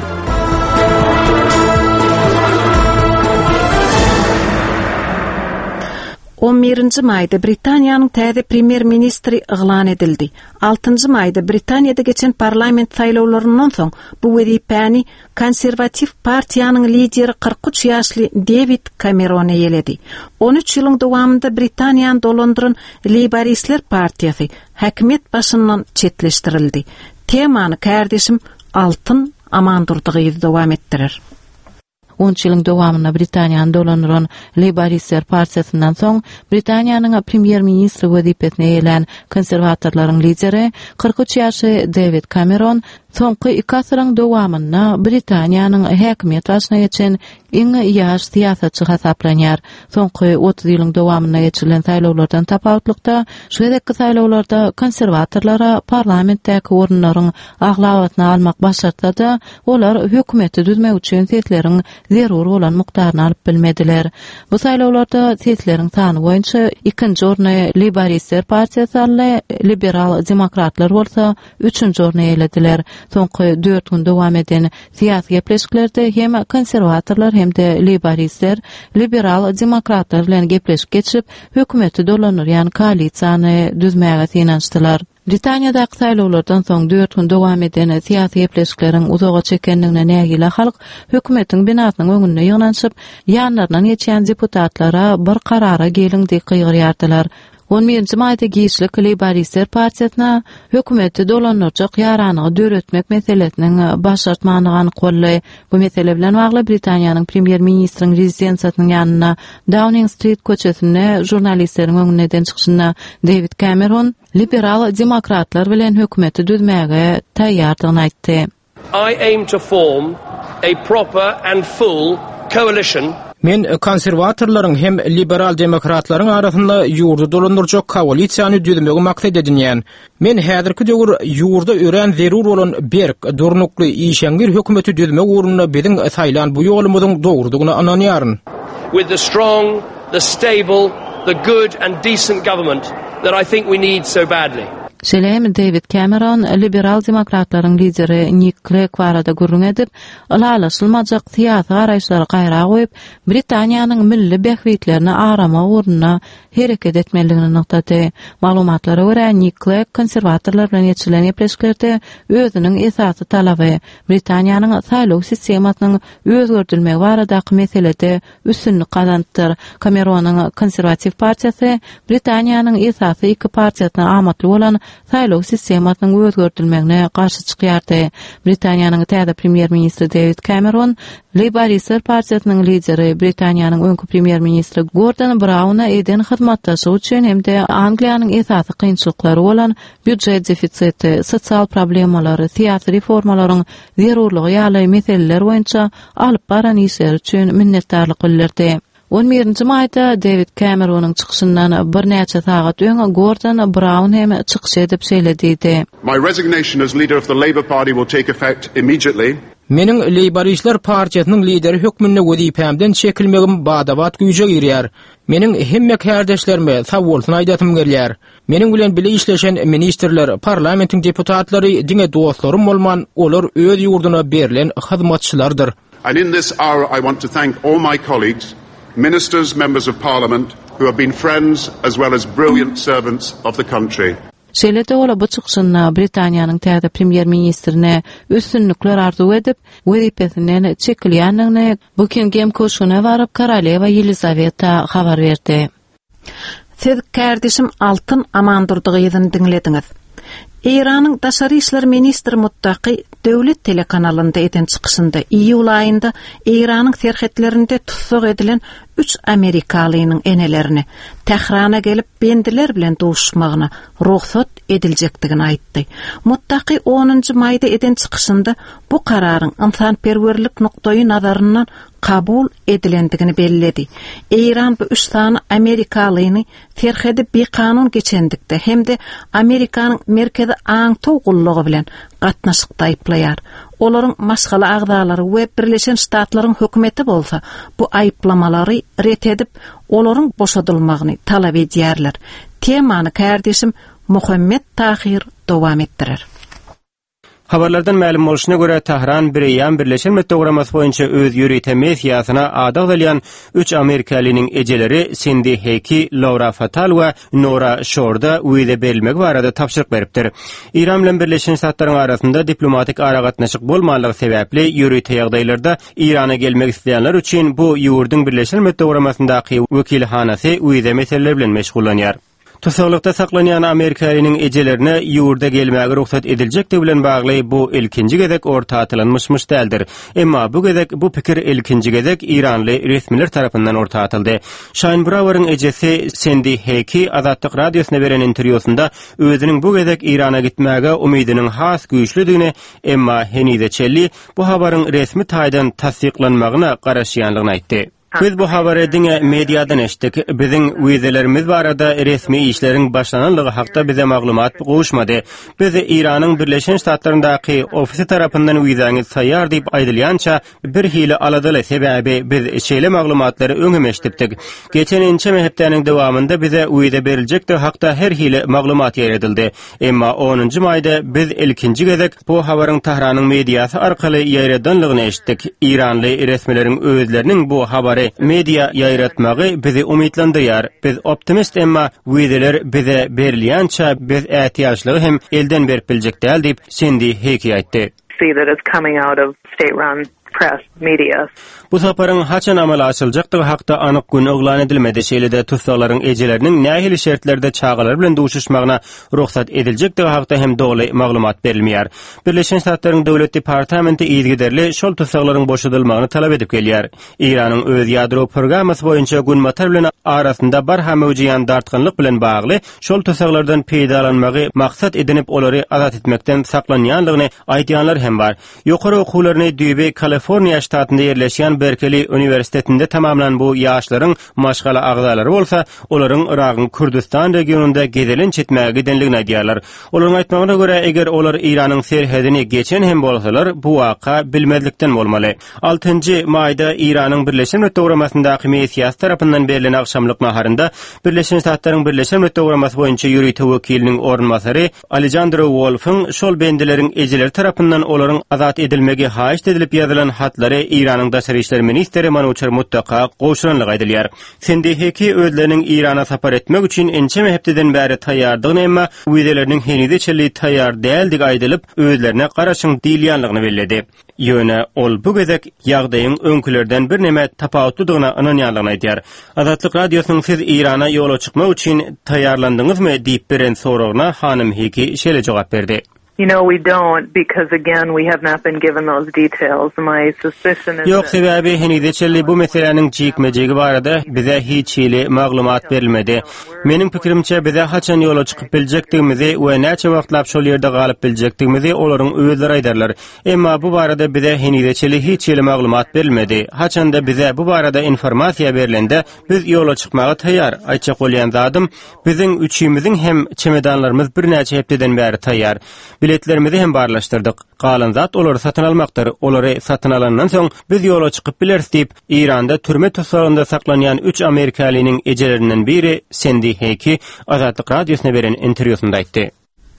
on birinji maýda Britaniýanyň täze premier ministri yglan edildi. altynjy maýda Britaniýada geçen parlament saýlawlaryndan soň bu wezipäni konserwativ partiýanyň lideri kırk üç ýaşly David Cameron ýeledi. on üç ýylyň dowamında Britaniýany dolandyran Labouristler partiýasy häkimet başyndan çetleşdirildi. Temany kärdeşim altın amandurdygy dowam etdirer. on ýylyň dowamyna Britaniýany dolandyran Labouristler partiýasyndan soň Britaniýanyň premier ministri wezipetine ýelen konserwatorlaryň lideri kırk üç ýaşly David Cameron soňky iki asyryň dowamyna Britaniýanyň häkimet başyna geçen iň ýaş siýasatçy hasaplanýar. Soňky otuz ýylyň dowamyna geçirilen saýlawlardan tapawatlykda şu edeki saýlawlarda konserwatorlara parlamentdäki orunlaryň aglawatyny almak başartsa-da olar hökümeti düzmek üçin sesleriň zerur bolan mukdaryny alyp bilmediler. Bu saýlawlarda sesleriň sany boýunça ikinji orny Labouristler partiýasy aldy, liberal demokratlar bolsa üçüncü orny eýlediler. Soňky dört gün dowam eden siýasy gepleşiklerde hem konserwatorlar hem de Labouristler liberal demokratlar bilen gepleşip geçirip hökümeti dolanýan koalisiýany düzmäge synançdylar. Britaniýadaky saýlawlardan soň dört gün dowam eden siýasy gepleşikleriň uzaga çekendigine nägile halk hökümetiň binasynyň öňünde ýygnanyşyp ýanlaryna geçen deputatlara bir karara gelindi gyýgyrýardylar. on birinji maýda giýişlik Labouristler partiýasyna hökümeti dolanyrjak ýaranygy döretmek meselesiniň başartmanyny gollaý. Bu mesele bilen bagly Britaniýanyň premier ministriň rezidensiýasynyň ýanyna Downing Street köçesine jurnalistleriň öňünden çykyşyna David Cameron liberal demokratlar bilen hökümeti düzmäge taýýardygyny aýtdy. I aim to form a proper and full coalition. Men konserwatorlaryň hem liberal demokratlaryň arasynda ýurdu dolandyrjak koalisiýany düzmegi maksat edinýän. Men häzirki döwür ýurda ören zerur bolan berk, durnukly, işängir hökümeti düzmek ugrunda biziň saýlan bu ýolumyzyň dogrudygyny ananýaryn. With the strong, the stable, the good and decent government that I think we need so badly. Şelem David Cameron liberal demokratlaryň lideri Nick Clegg barada gurrun edip, alalaşylmajak siýasy garaýşlary gaýra goýup, Britaniýanyň milli behwitlerini arama ugruna hereket etmeligini noktaty. Maglumatlara görä Nick Clegg konserwatorlar bilen ýetişilen ýepleşiklerde özüniň esasy talaby Britaniýanyň saýlaw sistemasynyň özgörtülmegi baradaky meselede üstünlük kazandyr. Cameronyň konserwativ partiýasy Britaniýanyň esasy iki partiýasyna amatly bolan saýlaw sistemasynyň özgörtülmegine garşy çykýardy. Britaniýanyň täze premier ministri David Cameron, Labouristler partiýasynyň lideri Britaniýanyň öňkü premier ministri Gordon Brown'a eden hyzmatdaşy üçin hem de Angliýanyň esasy kynçylyklary bolan büdjet defisiti, sosial problemalary, siýasy reformalaryň zerurlygy ýaly meseleler boýunça alyp baran işler üçin minnetdarlyk bildirdi. on birinji maýda David Cameron'un çykyşyndan bir näçe sagat öňe Gordon Brown hem çykyş edip şeýlediydi. My resignation as leader of the Labour Party will take effect immediately. Meniň Labouristler partiýasynyň lideri hökmünde wezipämden çekilmegim badawat güýje girýär. Meniň hemme kardeşlerime sag bolsun aýdatym gelýär. Meniň bilen bile işleşen ministrler, parlamentiň deputatlary diňe dostlarym bolman, olar öz ýurduna berilen hyzmatçylardyr. And in this hour I want to thank all my colleagues, ministers, members of parliament, who have been friends as well as brilliant servants of the country. Şeýle-de ola bu çykyşyna Britaniýanyň täze premier ministrine üstünlükler arzu edip, wezipesinden çekilýändigine Buckingham köşküne baryp Karaleva Yelizaveta habar berdi. Siz kardeşim altın amandurdygyny dinlediňiz. İran'ın Daşary işler ministri Muttaqi döwlet telekanalynda eden çykyşynda iýul aýynda İran'ın serhetlerinde tutsak edilen üç Amerikalynyň enelerini Tehrana gelip bendiler bilen duşmagyna ruhsat ediljekdigini aýtdy. Muttaqi onuncu maýda eden çykyşynda bu kararyň insanperwerlik nokdaýy nazaryndan kabul edilendigini bellädi. İran bu üç sany Amerikalyny serhedi bir kanun geçendikde hem de Amerikanyň merkezi aň togullugy bilen gatnaşykda aýplaýar. Olaryň maşgala agdalary we Birleşen Ştatlaryň hökümeti bolsa bu aýplamalary ret edip olaryň boşadylmagyny talap edýärler. Temany kardeşim Muhammed Tahir dowam etdirer. Habarlardan ma'lum bolşuna göre Tahran Birleşen Birleşen Metogrammasy boýunça öz ýürütme siýasatyna adaq edilýän üç Amerikalynyň ejeleri Cindy Heki, Laura Fatal we Nora Shorda öýde berilmek barada tapşyryk beripdir. İran bilen Birleşen Ştatlaryň arasynda diplomatik aragatnaşyk bolmanlygy sebäpli ýürütme ýagdaýlarda Irana gelmek isleýänler üçin bu ýurduň Birleşen Metogrammasyndaky wekilhanasy öýde meseleler bilen meşgullanýar. Tusaklykda saklanýan Amerikalynyň ejelerine ýurda gelmäge ruhsat ediljekdi bilen bagly bu ilkinji gezek orta atylynmışmyş däldir. Emma bu gezek bu pikir ilkinji gezek İranly resmiler tarapyndan orta atyldy. Shane Brower'ın ejesi Cindy Heki Azatlyk radiosyna beren interwýusynda özüniň bu gezek Irana gitmäge umydynyň has güýçlüdigini, emma henide çelli bu habaryň resmi taýdan tasdiklanmagyna garaşýanlygyny aýtdy. Biz bu habary diňe mediadan eşitdik. Biziň wezerlerimiz barada resmi işleriň başlananlygy hakda bize maglumat goşmady. Biz İranyň Birleşen Ştatlaryndaky ofisi tarapyndan wezäňiz taýýar diýip aýdylýança bir hili aladaly sebäbi biz şeýle maglumatlary öňüme eşitdik. Geçençe mehepdäniň dowamında bize weze beriljekdi hakda her hili maglumat ýaýradyldy. Emma onuncu maýda biz ilkinji gezek bu habaryň Tahranyň mediasy arkaly ýaýradanlygyny eşitdik. İranly resmileriň özleriniň bu habary media ýaýratmagy bizi umytlandyrýar. Biz optimist, emma wezerler bize berilýänçä biz ätiýaçlygy hem elden berip biljek däl diýip Cindy Heki aýtdy. See that it's coming out of state-run press media. Bu saparyň haçan amala açyljakdygy hakda anyk gün oglan edilmedi. Şeýle-de tutsalaryň ejeleriniň nähili şertlerde çağalar bilen duşuşmagyna ruhsat ediljekdigi hakda hem dogly maglumat berilmeýär. Birleşen Ştatlaryň döwlet departamenti ýygyderli şol tutsalaryň boşadylmagyny talap edip gelýär. İranyň öz ýadro programmasy boýunça gün matar bilen arasynda barha mewjudyan dartgynlyk bilen bagly şol tutsaklardan peýdalanmagy maksat edinip olary azat etmekden saklanýanlygyny aýdýanlar hem bar. Ýokary okuwlaryny Düýbe Kaliforniýa ştatynda ýerleşýän Berkeley Üniversitetinde tamamlanan bu ýaşlaryň maşgala agdalary bolsa, olaryň Iragyň Kürdistan regionunda gezelin çetmäge gidenligini aýdýarlar. Olaryň aýtmagyna görä, eger olar Iranyň serhedini geçen hem bolsalar, bu waka bilmezlikden bolmaly. altynjy maýda Iranyň Birleşen Metogrammasyndaky mesiýas tarapyndan berilen akşamlyk naharynda Birleşen Ştatlaryň Birleşen Metogrammasy boýunça ýürütme wekiliniň ornmasary Alexander Wolf'yň şol bendileriň ejeler tarapyndan olaryň azat edilmegi haýyş edilip ýazylan hatlary Iranyň Daşary işler ministri Manuçer Muttaka goşuranlyk aýdylýar. Cindy Heki özleriniň Irana sapar etmek üçin ençe mehepdeden bäri taýýardygyny, emma wezerleriniň henide çelli taýýar däldik aýdylyp özlerine garaşyň diýilýänligini belledi. Ýöne ol bu gezek ýagdaýyň öňkülerden bir neme tapawutlygyna ananýanlygyny aýdýar. Azatlyk radiosynyň siz Irana ýola çykmak üçin taýýarlandyňyzmy diýip beren soragyna hanym Heki şeýle jogap berdi. You know, we don't, because again, we have not been given those details. My suspicion is Yok sebebi henide çelli bu meseleniň çykmejegi barada bize hiç hili maglumat berilmedi. Mening pikirimçe bize haçan yola çykyp biljekdigimizi we näçe wagtlap şol ýerde galyp biljekdigimizi olaryň özleri aýdarlar. Emma bu barada bize henide çelli hiç hili maglumat berilmedi. Haçanda bize bu barada informasiýa berilende biz yola çykmaga taýýar. Aýtjak bolýan zadym, biziň üçümizin hem çemedanlarymyz bir näçe hepdeden bäri taýýar. Biletlerimizi hem barlaşdyrdyk. Galan zat olary satyn almakdyr. Olary satyn alandan soň biz ýola çykyp bileriz diýip Iranda türme tutsalarynda saklanýan üç Amerikalynyň ejelerinden biri Cindy Heki Azatlyk radiosyna beren interwýusynda aýtdy.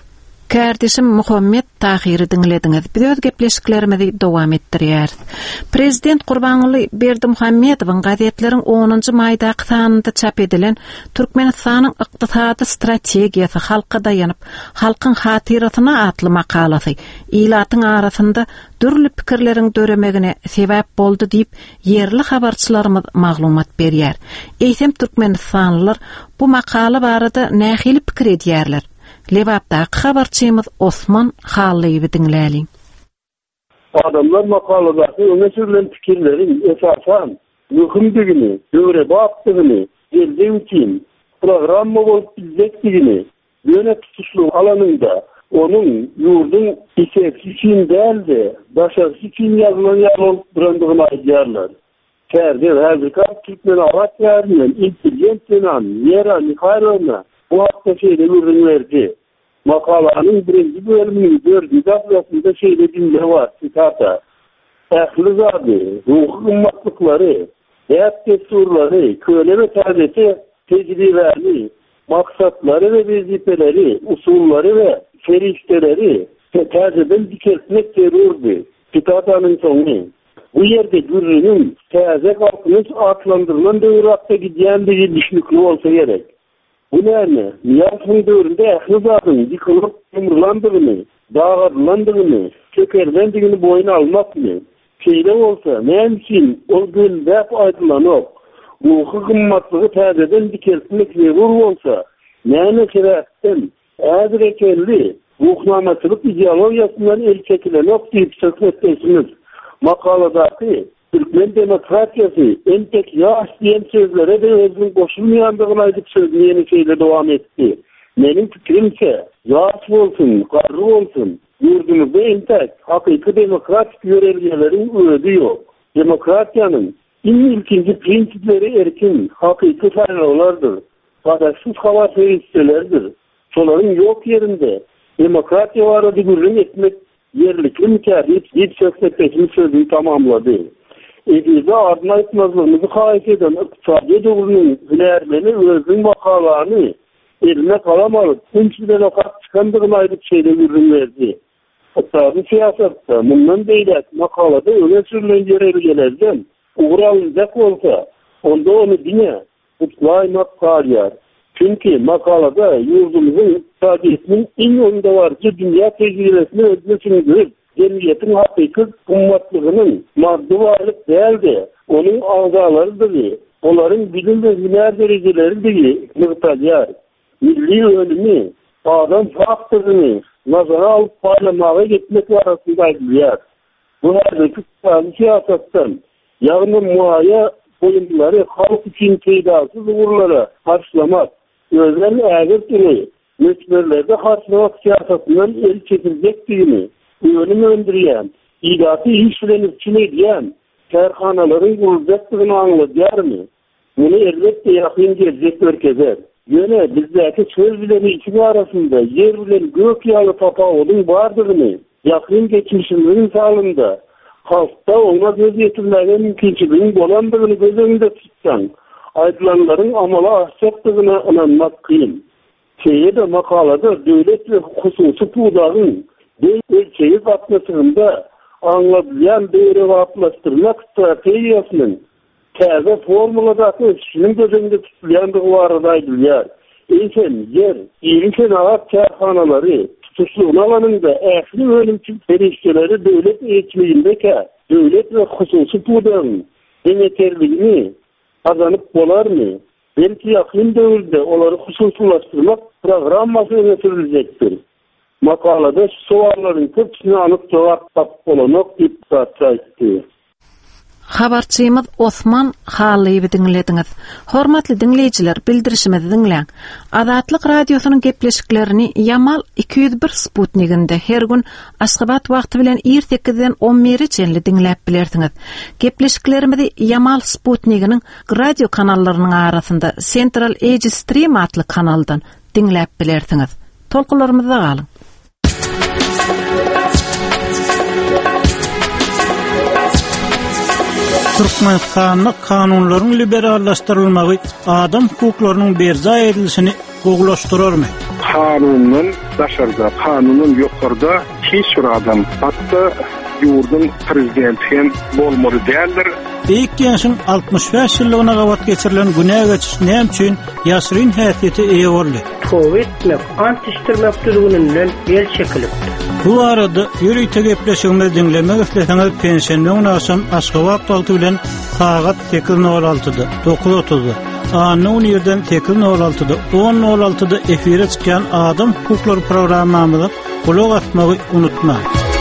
Kardeşim Muhammed Tahir'i dinlediňiz. Biz gepleşiklerimizi dowam etdirýäris. Prezident Gurbanuly Berdimuhammedowyň gazetleriň onuncu maýdaky sanynda çap edilen Türkmenistanyň ykdysady strategiýasy halka daýanyp, halkyň hatyratyna atly makalasy ilatyň arasynda dürli pikirleriň döremegine sebäp boldy diýip yerli habarçylarymyz maglumat berýär. Eýsem türkmenistanlylar bu makala barada nähili pikir edýärler. Lewapda habarçymyz Osman Hally'yi dinläliň. Adamlar makaladaki öne sürülen fikirlerin esasan mühimdigini, döwre bakdygyny, geldiği için programma bolup bizekdigini, yönet tutuşlu alanında onun yurdun isesi için değil de başarısı için yazılan yer olup durandygyny aýdýarlar. Kerde Hazırkat Türkmen Avat Yarının intelligent denen Yera Mikhailovna bu hafta şeyde ürün verdi. Makalanın birinci bölümünün dördüncü ablasında şeyde dinle var. Sitata. Ehli zadi, ruh ümmatlıkları, hayat desurları, köle ve tazeti, tecrübeleri, maksatları ve vazifeleri, usulları ve ferişteleri tazeden dikeltmek terördü. Sitatanın sonu. Bu yerde gürrünün taze kalkınız atlandırılan döwrakta gidiyen bir düşnüklü olsa gerek. Bu näme? Niyazın döwründe ähli zatın yıkılıp ömürlandığını, dağarlandığını, kökerlendigini boyuna almakmı? Şeyde olsa, näme için o gündäp aýdylanyp, ruhy gymmatlygy täzeden dikeltmek zerur bolsa, näme sebäpden ädirekelli ruhnamaçylyk ideologiýasyndan el çekilenok diýip söhbetleşimiz. Makaladaki Türkmen demokratiyası en tek yaş diyen sözlere de özünün koşulmayandıgını aydıp sözünü yeni şeyle devam etti. Benim fikrimse yaş olsun, karrı olsun, yurdumuzda en tek hakiki demokratik görevlilerin ödü yok. Demokratiyanın en ilkinci prinsipleri erkin, hakiki sayılardır. Padaşsız hava seyircilerdir. Soların yok yerinde demokratiya var adı gürrün etmek yerlikli mükârrip deyip söhbetleşmiş sözünü tamamladı. Edirde adına etmezliğimizi kayıt eden iktisadi doğrunun hünermeni özün makalarını eline kalamalıp ünçüden okat çıkandığını ayrıp şeyde ürün verdi. İktisadi siyasatta bundan deylet makalada öne sürülen görevlilerden uğralınacak olsa onda onu dine kutlaymak kalıyar. Çünkü makalada yurdumuzun iktisadiyetinin en önünde var ki dünya tecrübesini ödmesini görüp cemiyetin hakiki ummatlığının maddi varlık değil de onun ağzalarıdır. Onların bilim ve hüner dereceleri mırtalyar. Milli önümü, adam faktörünü nazara alıp parlamağa gitmek arasındaydılar. Bu herdeki iktisadi siyasattan yarının muaya boyunları halk için teydasız uğurlara karşılamak, özel ägir türü müsberlerde karşılamak siyasatından el çekilecek deyimi, önüm öndürüyen, idati işlenirçin ediyen, terhanaların kurulacaktığını anlayacak mı? Bunu elbette yakın gelecek örkezer. Yöne bizdeki söz bileni ikisi arasında yer bilen gök yağlı papağolun vardığını, yakın geçmişinin sağlığında, halkta ona göz yetirmeye mümkünçülüğün dolandığını göz önünde tutsan, aydınlanların amala ahsaktığına inanmak kıyım. Şeye de makalada devlet ve hususi tuğdağın bir ölçeği katmasında anladıyan değeri vaplaştırmak stratejiyasının taze formuladaki ölçünün göz önünde tutulayandığı varadaydılar. Eysen yer, iyilikten ağat çarhanaları, tutuşluğun alanında ehli ölümçül perişteleri devlet eğitmeyindeki devlet ve hususi tuğdağın demeterliğini kazanıp bolar mı? Belki yakın dövrde onları hususlaştırmak programması üretilecektir. Makalada soğanların hepsini anıp cevap tapıp olanak deyip tartıştı. Habarçymyz Osman Hally'yi dinlediňiz. Hormatly dinleýijiler, bildirişimizi dinläň. Azatlyk radiosynyň gepleşiklerini Yamal iki yüz bir Sputniginde her gün Aşgabat wagty bilen sekizden on birçe dinläp bilersiňiz. Gepleşiklerimizi Yamal Sputniginiň radio kanallarynyň arasynda Central Asia Stream atly kanaldan dinläp bilersiňiz. Tolkularymyza galyň. Türkmenistan'da kanunların liberallaştırılmağı adam hukuklarynyň berza edilişini goglaşdyrarmy? kanunun daşarda, kanunun yukarıda hiç bir adam, hatta yurdun prezidenti bolmalı değerler. Beýik gençin altmış beş ýyllygyna gabat geçirilen günä geçiş näme üçin ýaşryn häsiýeti eýe boldy? Tow etmek, antiştirmek düzgününden bel çekilipdi. Bu arada ýürüýte gepleşigimizi dinlemek isleseňiz pensiýondan aşan Aşgabat dalty bilen Sagat sekiz nol altıda dokuz otuzda Anun ýerden sekiz nol altıda on nol altıda efire çykan Adam Hukuklary programmamyza kulak asmagy unutma.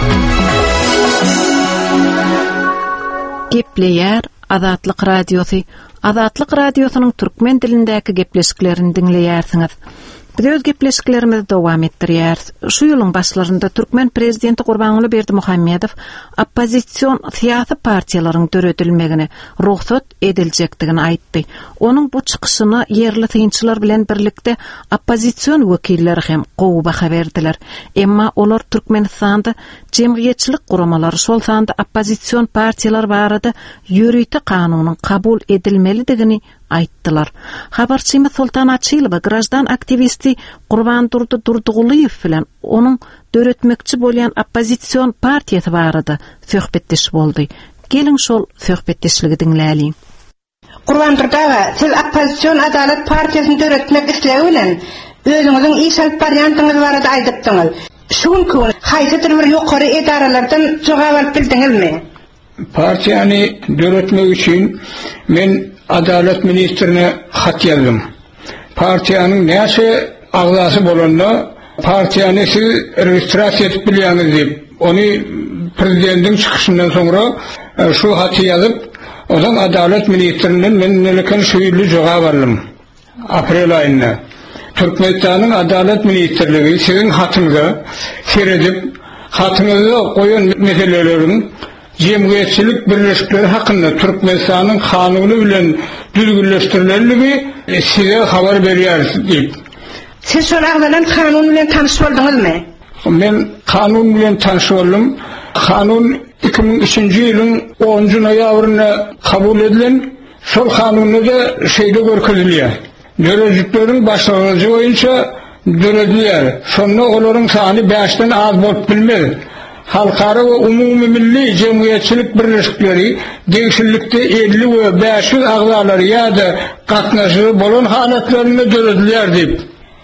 Gepleýär Azatlyk Radiosy. Azatlyk Radiosynyň türkmen dilindäki gepleşiklerini dinleýärsiňiz. Biz gepleşiklerimizi dowam etdirýäris. Şu ýylyň başlarynda Türkmen prezidenti Gurbanuly Berdimuhammedow oppozisiýon syýasy partiýalaryň döredilmegini ruhsat ediljekdigini aýtdy. Onuň bu çykyşyny ýerli synçylar bilen birlikde oppozisiýon wekilleri hem gowy baha berdiler. Emma olar Türkmenistanda jemgyýetçilik guramalary şol sanda oppozisiýon partiýalar barada ýürüýte kanunyň kabul edilmelidigini aýtdylar. Habarçymyz Sultan Açylow grajdan aktivisti Gurban Durdy Durdugulyýew bilen onuň döretmekçi bolýan oppozisiýon partiýasy barada söhbetdeş boldy. Gelin şol söhbetdeşligi dinläýin. Gurban Durdaga, siz oppozisiýon Adalet partiýasyny döretmek isleýän bilen özüňiziň iş alyp barýandyňyz barada aýdypdyňyz. Şuň kun haýsydyr bir ýokary edaralardan jogap alyp bildiňizmi? Partiýany döretmek üçin men Adalet Ministrine hat yazdım. Partiýanyň näçe agzasy bolanda partiýany siz registrasiýa edip bilýäňiz diýip, ony prezidentiň çykyşyndan soňra şu haty ýazyp, odan Adalet Ministrinden men nelekin şeýle jogap aldım. Aprel aýynda Türkmenistanyň Adalet Ministrligi sizin hatyňyza seredip, hatyňyzda goýan meselelerin Cemiyetçilik birleşikleri hakkında Türkmenistanyň kanuny bilen düzgünleşdirilmeli size habar berýär diýip. Siz şol agdalan kanun bilen tanyş boldyňyzmy? Men kanun bilen tanyş boldum. Kanun iki ming üçinji ýylyň onunjy noýabryna kabul edilen, şol kanunda şeýle görkezilýär. Dörejikleriň başlanýagy boýunça döredilýär. Şonda olaryň sany beşden az bolup bilmeli. Halkara ve umumi milli cemiyetçilik birleşikleri değişiklikte elli ve beş yüz agzaları ya da katnaşığı bolon halatlarını döredilýär diýip.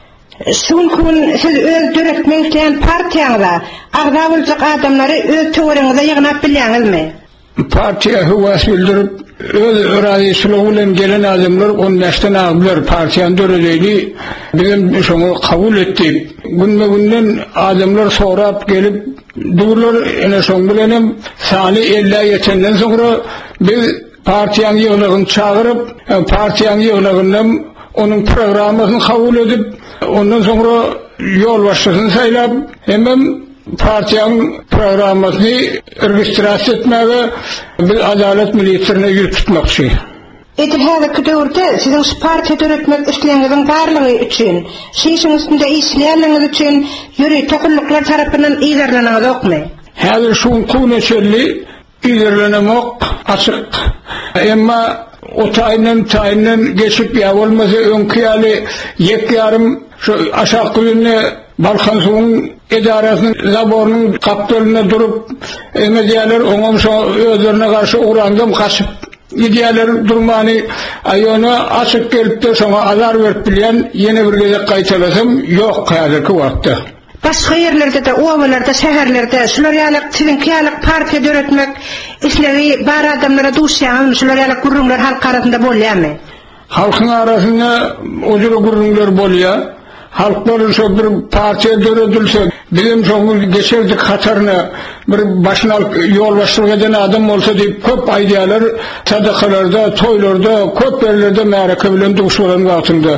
Şuň kun siz öz döretmekden partiýaňyza agza boljak adamlary öz töwereňize ýygnap bilýäňizmi? Partiýa höwes bildirip öz öraýyçylygy bilen gelen adamlar on beşden aglar partiýany döredýärdi. Bizim şoňa kabul etdik. Günme-günden adamlar sorap gelip durlar ene şoň bilenem sany elliye ýetenden soňra biz partiýanyň ýygyny çagyryp, partiýanyň ýygyny onuň programmasyny kabul edip, ondan soňra ýol başçysyny saýlap, hemem partiýanyň programmasyny registrasiýa etmäge bir Adalet Ministrine ýürütmekçi. Etir häzirki döwürde siziň partiýa döretmek isleýäňiziň barlygy üçin, şeýşiň üstünde işleýänligiňiz üçin ýüri tokulluklar tarapyndan ýerlenýär okmy? Häzir şu kuneçeli ýerlenemek açyk. Emma o taýynan taýynan geçip ýa bolmasa öňki ýaly ýek ýarym şu aşağı ýönne Balkan suwuň edarasynyň laborynyň kapdalyna durup emediýärler oňam şu özlerine garşy urandym kaçyp ideýalar durmany aýona açyk gelipde şoňa azar berip bilýän ýene bir gezek gaýtalasam ýok häzirki wagtda. Başga ýerlerde de, owalarda, şäherlerde şular ýaly siziňki ýaly partiýa döretmek isleýi bar adamlara duşýan, şular ýaly gurrunlar halk arasynda bolýarmy? Halkyň arasynda ojur gurrunlar bolýar. Halklar şu bir partiýa döredilse, bizim şoňy geçerdik hatarına bir başyna ýol başlyk eden adam bolsa diýip köp aýdýarlar, sadakalarda, toýlarda, köp ýerlerde märeke bilen duşulan wagtynda.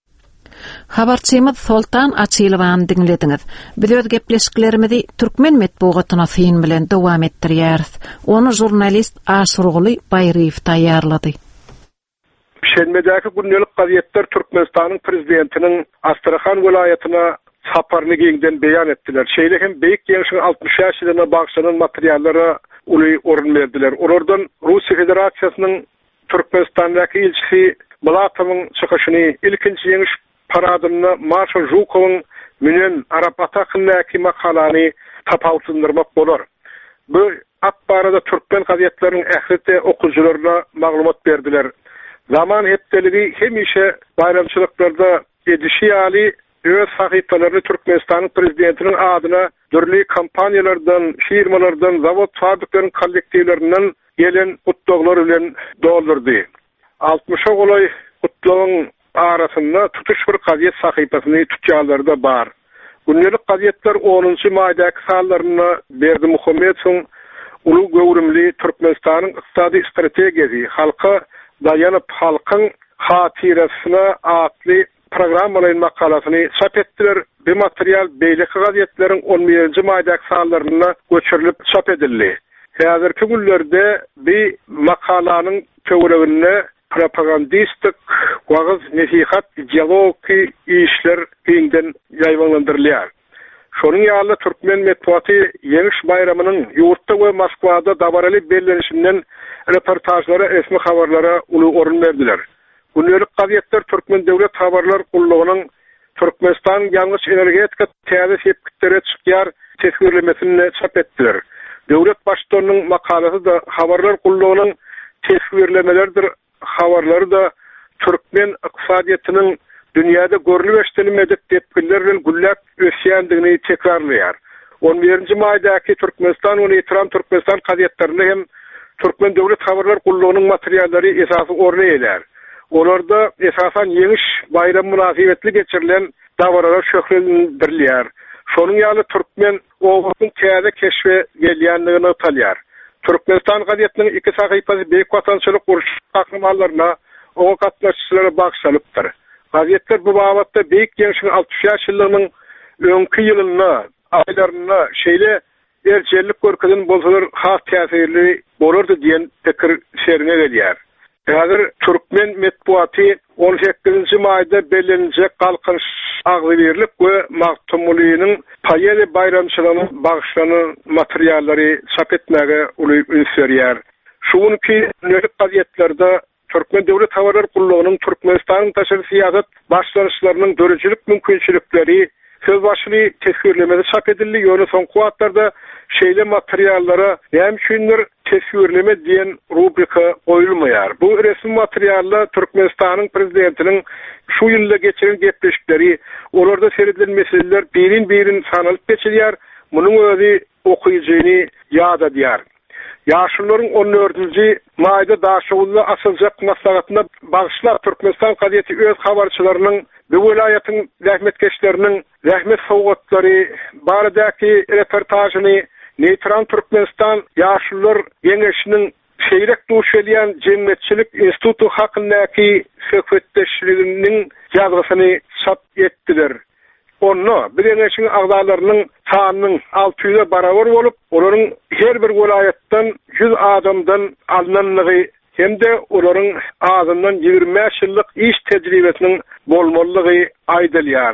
Habarçymyz Sultan Açylowyny dinlediňiz. Biz öz gepleşiklerimizi türkmen medeniýetyna syn bilen dowam etdirýäris. Onu jurnalist Aşurguly Bayriýew taýýarlady. Şenmedäki günnelik gazetler Türkmenistanyň prezidentiniň Astrahan welaýatyna saparyny giňden beýan etdiler. Şeýle hem beýik ýeňişiň altmış beş ýylyna bagşlanan materiallara uly orun berdiler. Orardan Russiýa Federasiýasynyň Türkmenistandaky elçisi Bulatowyň çykyşyny, ilkinji ýeňiş paradyny Marsha Zhukowyň münen Arapata kınnaki makalany tapawtundyrmak bolar. Bu akbarada Türkmen gazetlerinin ähirete okujularına maglumat berdiler. Zaman hepdeligi hemişe bayramçılıklarda edişi ali öz sahipalarını Türkmenistan'ın prezidentinin adına dörlü kampanyalardan, firmalardan, zavod fabriklerin kollektivlerinden gelen kutloglar bilen doldurdu. altmışa golay kutlog'un arasında tutuş bir gazet sahipasını tutjalları da bar. Günlük gazetler onuncu maydaki sallarına Berdi Muhammedson ulu gövrimli Türkmenistan'ın iqtisadi stratejisi halka dayanıp halkın hatirasına atlı programmalayın makalasını çap ettiler. Bu materyal beyleki gazetlerin on birinci maydaki sallarına göçürülüp çap edildi. Hazırki günlerde bir makalanın töwregine propagandistik wagız nesihat ideologi işler kıyından yayvanlandırılıyor. Şonun ýaly Türkmen metbuaty Ýeňiş bayramynyň ýurtda we Moskwada dabarly bellenişinden reportajlara, resmi habarlara uly orun berdiler. Günlük gazetler Türkmen Döwlet Habarlar Gullugynyň Türkmenistan ýalňyş energetika täze sepkitlere çykýar tesbirlemesini çap etdiler. Döwlet başçylarynyň makalasy da Habarlar Gullugynyň tesbirlemelerdir. Habarlary da Türkmen ykdysadyýatynyň dünyada görülüp eşitilmedik tepkilerle güllap ösýändigini tekrarlaýar. on birinci maýdaky Türkmenistan we Ýetiran Türkmenistan gazetlerinde hem Türkmen Döwlet Habarlar Gullugynyň materiallary esasy orna eler. Olarda esasan Ýeňiş bayram münasibetli geçirilen dawralar şöhretlendirilýär. Şonuň ýaly Türkmen owasyň täze keşfe gelýändigini talýar. Türkmenistan gazetiniň iki sahypasy beýik watançylyk uruş kahramanlaryna owa gatnaşçylara bagşalypdyr. Gazetler bu babatda beýik ýeňişiň altmış ýaşlygynyň öňkü ýylyna, aýlaryna şeýle erçellik görkezden bolsalar has täsirli bolardy diýen pikir şerine gelýär. Häzir Türkmen metbuaty on sekizinji maýda bellenjek galkynç agzybirlik we magtumlygynyň paýely bayramçylygyna bagşlanan materiallary çap etmäge uly ünsürýär. Şuňky nöret gazetlerde Türkmen Döwlet Habarlar Gullugynyň Türkmenistanyň taşary siýasat başlanýşlarynyň dörejlik mümkinçilikleri söz başly tesbirlemede çap edildi. Ýöne soňky wagtlarda şeýle materiallara hem şunlar tesbirleme diýen rubrika goýulmaýar. Bu resmi materiallar Türkmenistanyň prezidentiniň şu ýylda geçiren gepleşikleri, olarda seredilen meseleler birin-birin sanalyp geçilýär. Munyň özi okuyjyny ýad edýär. Ýaşlylaryň on dördünji maýda daşawly asyljak maslahatynda bagşlap Türkmenistan gazeti öz habarçylarynyň bu welaýatyň rahmetkeşleriniň rahmet sowgatlary baradaky reportajyny Ýetiran Türkmenistan ýaşlylar ýeňişiniň şeýrek duş edýän Jemgyýetçilik instituty hakyndaky söhbetdeşliginiň ýazgysyny çap etdiler. Onu bir ýeňişiň agdalarynyň sanynyň altı ýüze barabar bolup, olaryň her bir welaýatdan yüz adamdan alnanlygy hemde olaryň ağzyndan ýigirmi beş ýyllyk iş tejribesiniň bolmalygy aýdylýar.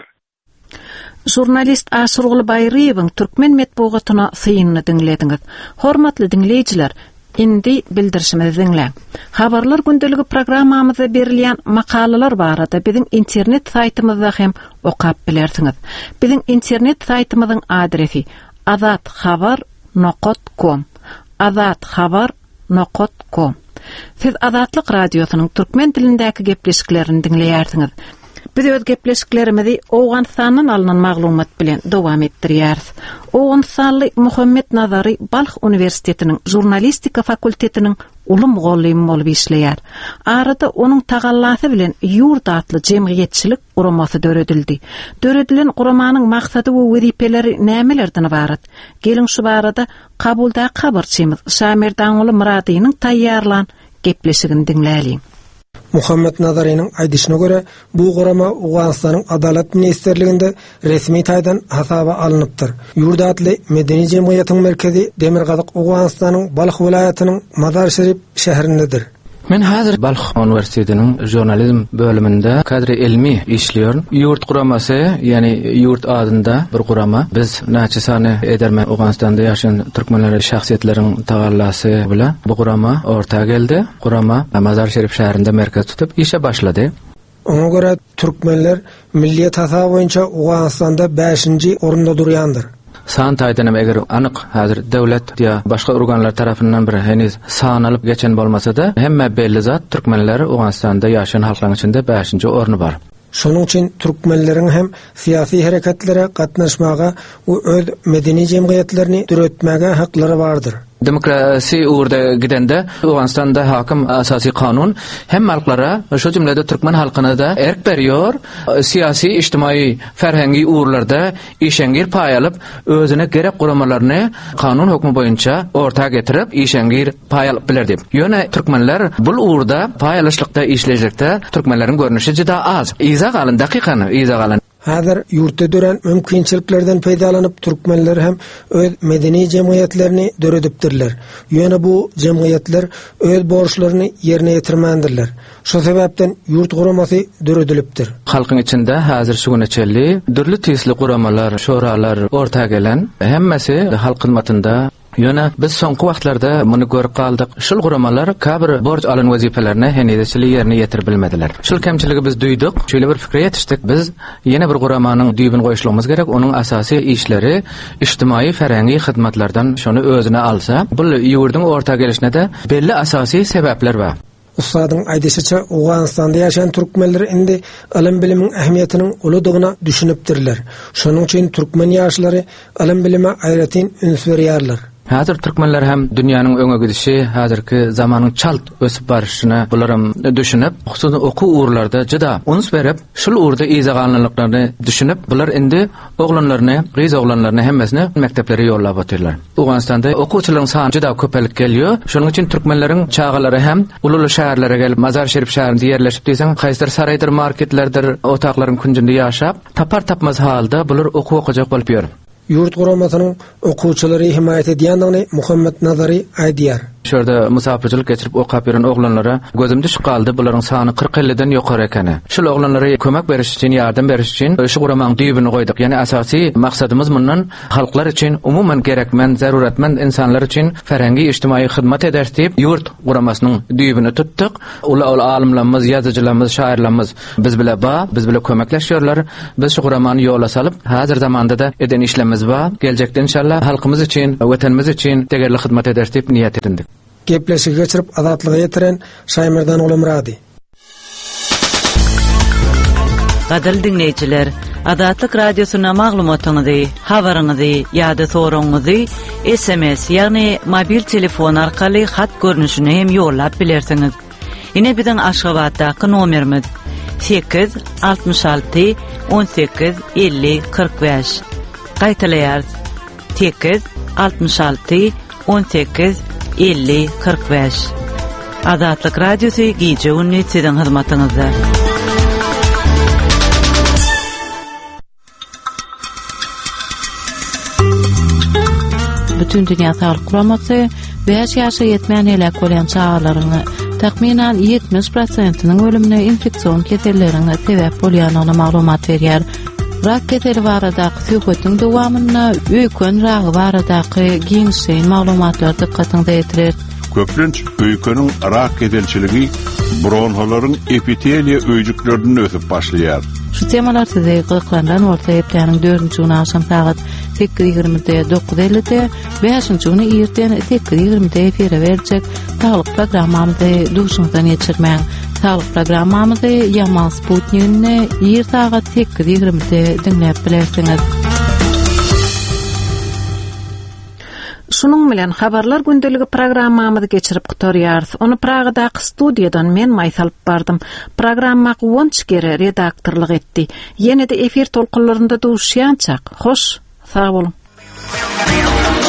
Jurnalist Aşurgul Bayriýewiň Türkmen metbuatyna syýyny dinlediňiz. Hormatly dinleýijiler, indi bildirişimizi dinleň. Habarlar gündeligi programmamyzda berilýän makalalar barada biziň internet saýtymyzda hem okap bilersiňiz. Biziň internet saýtymyzyň adresi azat habar nokta com. azat habar nokta com. Siz Azatlyk radiosynyň türkmen dilindäki gepleşiklerini dinleýärsiňiz. Biz öz gepleşiklerimizi Owganstanyň alynan maglumat bilen dowam etdirýäris. Owganstanly Muhammed Nazary Balx Universitetiniň jurnalistika fakultetiniň ulum gollym bolup işleýär. Arada onuň tagallasy bilen ýurt atly jemgyýetçilik guramasy döredildi. Döredilen guramanyň maksady we wezipeleri nämelerden ibarat? Gelin şu barada kabulda habarçymyz Şamir Daňuly Muradynyň taýýarlan gepleşigini dinläýin. Muhammed Nazary'nin aýdyşyna göre bu gorama Owganstanyň Adalet Ministerliginde resmi taýdan hasaba alınıpdyr. Ýurdatly medeni jemgyýetiň merkezi Demirgazyk Owganstanyň Balx welaýatynyň Mazar Şerif şäherindedir. Men hazır Balx Universitetiniň jurnalizm bölüminde kadri ilmi işliyorum. Yurt guramasy, yani yurt adında bir gurama. Biz näçe sany ederme Owganstanda ýaşaýan türkmenler şahsiýetleriň tagallasy bilen bu gurama ortaga geldi. Gurama Mazar Şerif şäherinde merkez tutup işe başlady. Ona göre Türkmenler milliyet hata boyunca Awganistanda beşinci orunda durýandyr. San taýdanam eger anyk hazır döwlet ya başga organlar tarapyndan bir heniz san alyp geçen bolmasa-da, hemme belli zat Türkmenler Awganistanda ýaşaýan halklaryň içinde beşinci orny bar. Şonuň üçin türkmenleriň hem siyasi hareketlere gatnaşmaga we öz medeni jemgyýetlerini düretmäge haklary bardyr. Demokrasi uğurda gidende Awganistanda hakim asasi kanun hem halklara şu cümlede Türkmen halkına da erk berýär, siyasi, ijtimai, ferhengi uğurlarda işengir pay alıp özüne gerek guramalaryny kanun hukmy boyunça orta getirip işengir pay alyp biler dip. Ýöne türkmenler bul uğurda pay alyşlykda işlejekde türkmenleriň görnüşi jyda az. Izah alyn dakikany, izah alyn. Hazır yurtda dören mümkinçiliklerden peýdalanyp türkmenler hem öz medeni jemgyýetlerini döredipdirler. Ýöne bu jemgyýetler öz borçlaryny ýerine ýetirmendirler. Şo sebäpden yurt guramasy döredilipdir. Halkyň içinde hazır şu güneçeli dürli tesli guramalar, şoralar orta gelen hemmesi halk hyzmatynda. Ýöne biz soňky wagtlarda muny görüp galdyk. Şol guramalar kabir borç alan wezipelerini henidesili ýerine ýetirip bilmediler. Şol kemçiligi biz duýduk. Şöyle bir fikir ýetişdik. Biz ýene bir guramanyň düýbüni goýuşlygymyz gerek. Onuň asasy işleri ijtimai ferhengi hyzmatlardan şonu özüne alsa, bu ýurduň orta gelişine de belli asasy sebäpler bar. Ustadyň aýdyşyça Awganistanda ýaşaýan türkmenler indi ilim bilimiň ähmiýetiniň ulydygyna düşünipdirler. Şonuň üçin türkmen ýaşlary ilim bilime aýratyn üns berýärler. Hazır Türkmenler hem dünýäniň öňe gidişi, hazırky zamanyň çalt ösüp barışyny bularym düşünüp, hususan oku uğurlarda jyda uns berip, şol uğurda izaganlyklaryny düşünüp, bular indi oglanlaryny, gyz oglanlaryny hemmesini mekteplere ýollap atyrlar. Awganistanda okuwçylaryň sany jyda köpelik gelýär. Şonuň üçin türkmenleriň çağalary hem ululu şäherlere gelip, Mazar Şerif şäherinde ýerleşip diýsen, haýsyr saraýdyr, marketlerdir, otaklaryň kunjunda ýaşap, tapar tapmaz halda bular oku okujak bolup ýör. Yurt guramasynyň okuwçylary himayet edýändigini Muhammed Nazary aýdýar. Şurada musafirçilik geçirip okap ýören oglanlara gözümde şu galdy, bularyň sany kırk elliden ýokary ekeni. Şol oglanlara kömek beriş üçin, ýardam beriş üçin şu guramanyň düýbüni goýdyk. Ýani asasy maksatymyz mundan halklar üçin, umumen gerekmen, zaruratmand insanlar üçin ferhengi ijtimai hyzmat eder diýip yurt guramasynyň düýbüni tutdyk. Ula ula alimlerimiz, ýazyjylarymyz, şairlerimiz biz bile ba, biz bile kömekleşýärler. Biz şu guramany ýola salyp, hazır zamanda da eden işlemimiz ba. Gelecekde inşallah halkymyz üçin, wetenimiz üçin tegerli hyzmat eder diýip niýet etdik. Gepleşik geçirip azatlygy ýetiren Şaýmyrdan Olumrady. Gadal dinleýijiler, Azatlyk radiosyna maglumatyňyzy, habaryňyzy ýa-da soraňyzy S M S ýagny mobil telefon arkaly hat görnüşine hem ýollap bilersiňiz. Ine biziň Aşgabatdaky nomerimiz sekiz altmış alty on sekiz elli kırk beş. Gaýtalaýar sekiz altmış alty on sekiz elli kırk beş. Azatlyk radiosy gije ünni siziň hyzmatyňyzda. Bütün Dünya Sağlyk Guramasy beş ýaşa ýetmän helak bolan çağalaryny takminan ýetmiş prosentiniň ölümine infeksion keselleriňe sebäp bolýanyny maglumat berýär. Rak keseli baradaky söhbetiň dowamyna öýkön ragy baradaky giňişen maglumatlar dikkatiňizi ýetirer. Köplenç öýkeniň rak keselçiligi bronholaryň epiteliýa öýjüklerinden ösüp başlaýar. Şu temalar size gıklandan orta epleğinin dördüncü günü akşam saat sekiz ýigrimide dokuz ellide beşinci günü erten sekiz ýigrimide efire verecek sağlık programmamızı duşundan geçirmeň. Sağlık programmamızı Yamal Sputnik'ine yer saat sekiz ýigrimide dinläp bilersiňiz. Şunun bilen habarlar gündeligi programmamyzy geçirip gutarýarys. Onu Pragadaky studiýadan men maýsalyp bardym. Programma Wonçgere redaktorlyk etdi. Ýene-de efir tolkunlarynda duşýançak. Hoş, sag bolun.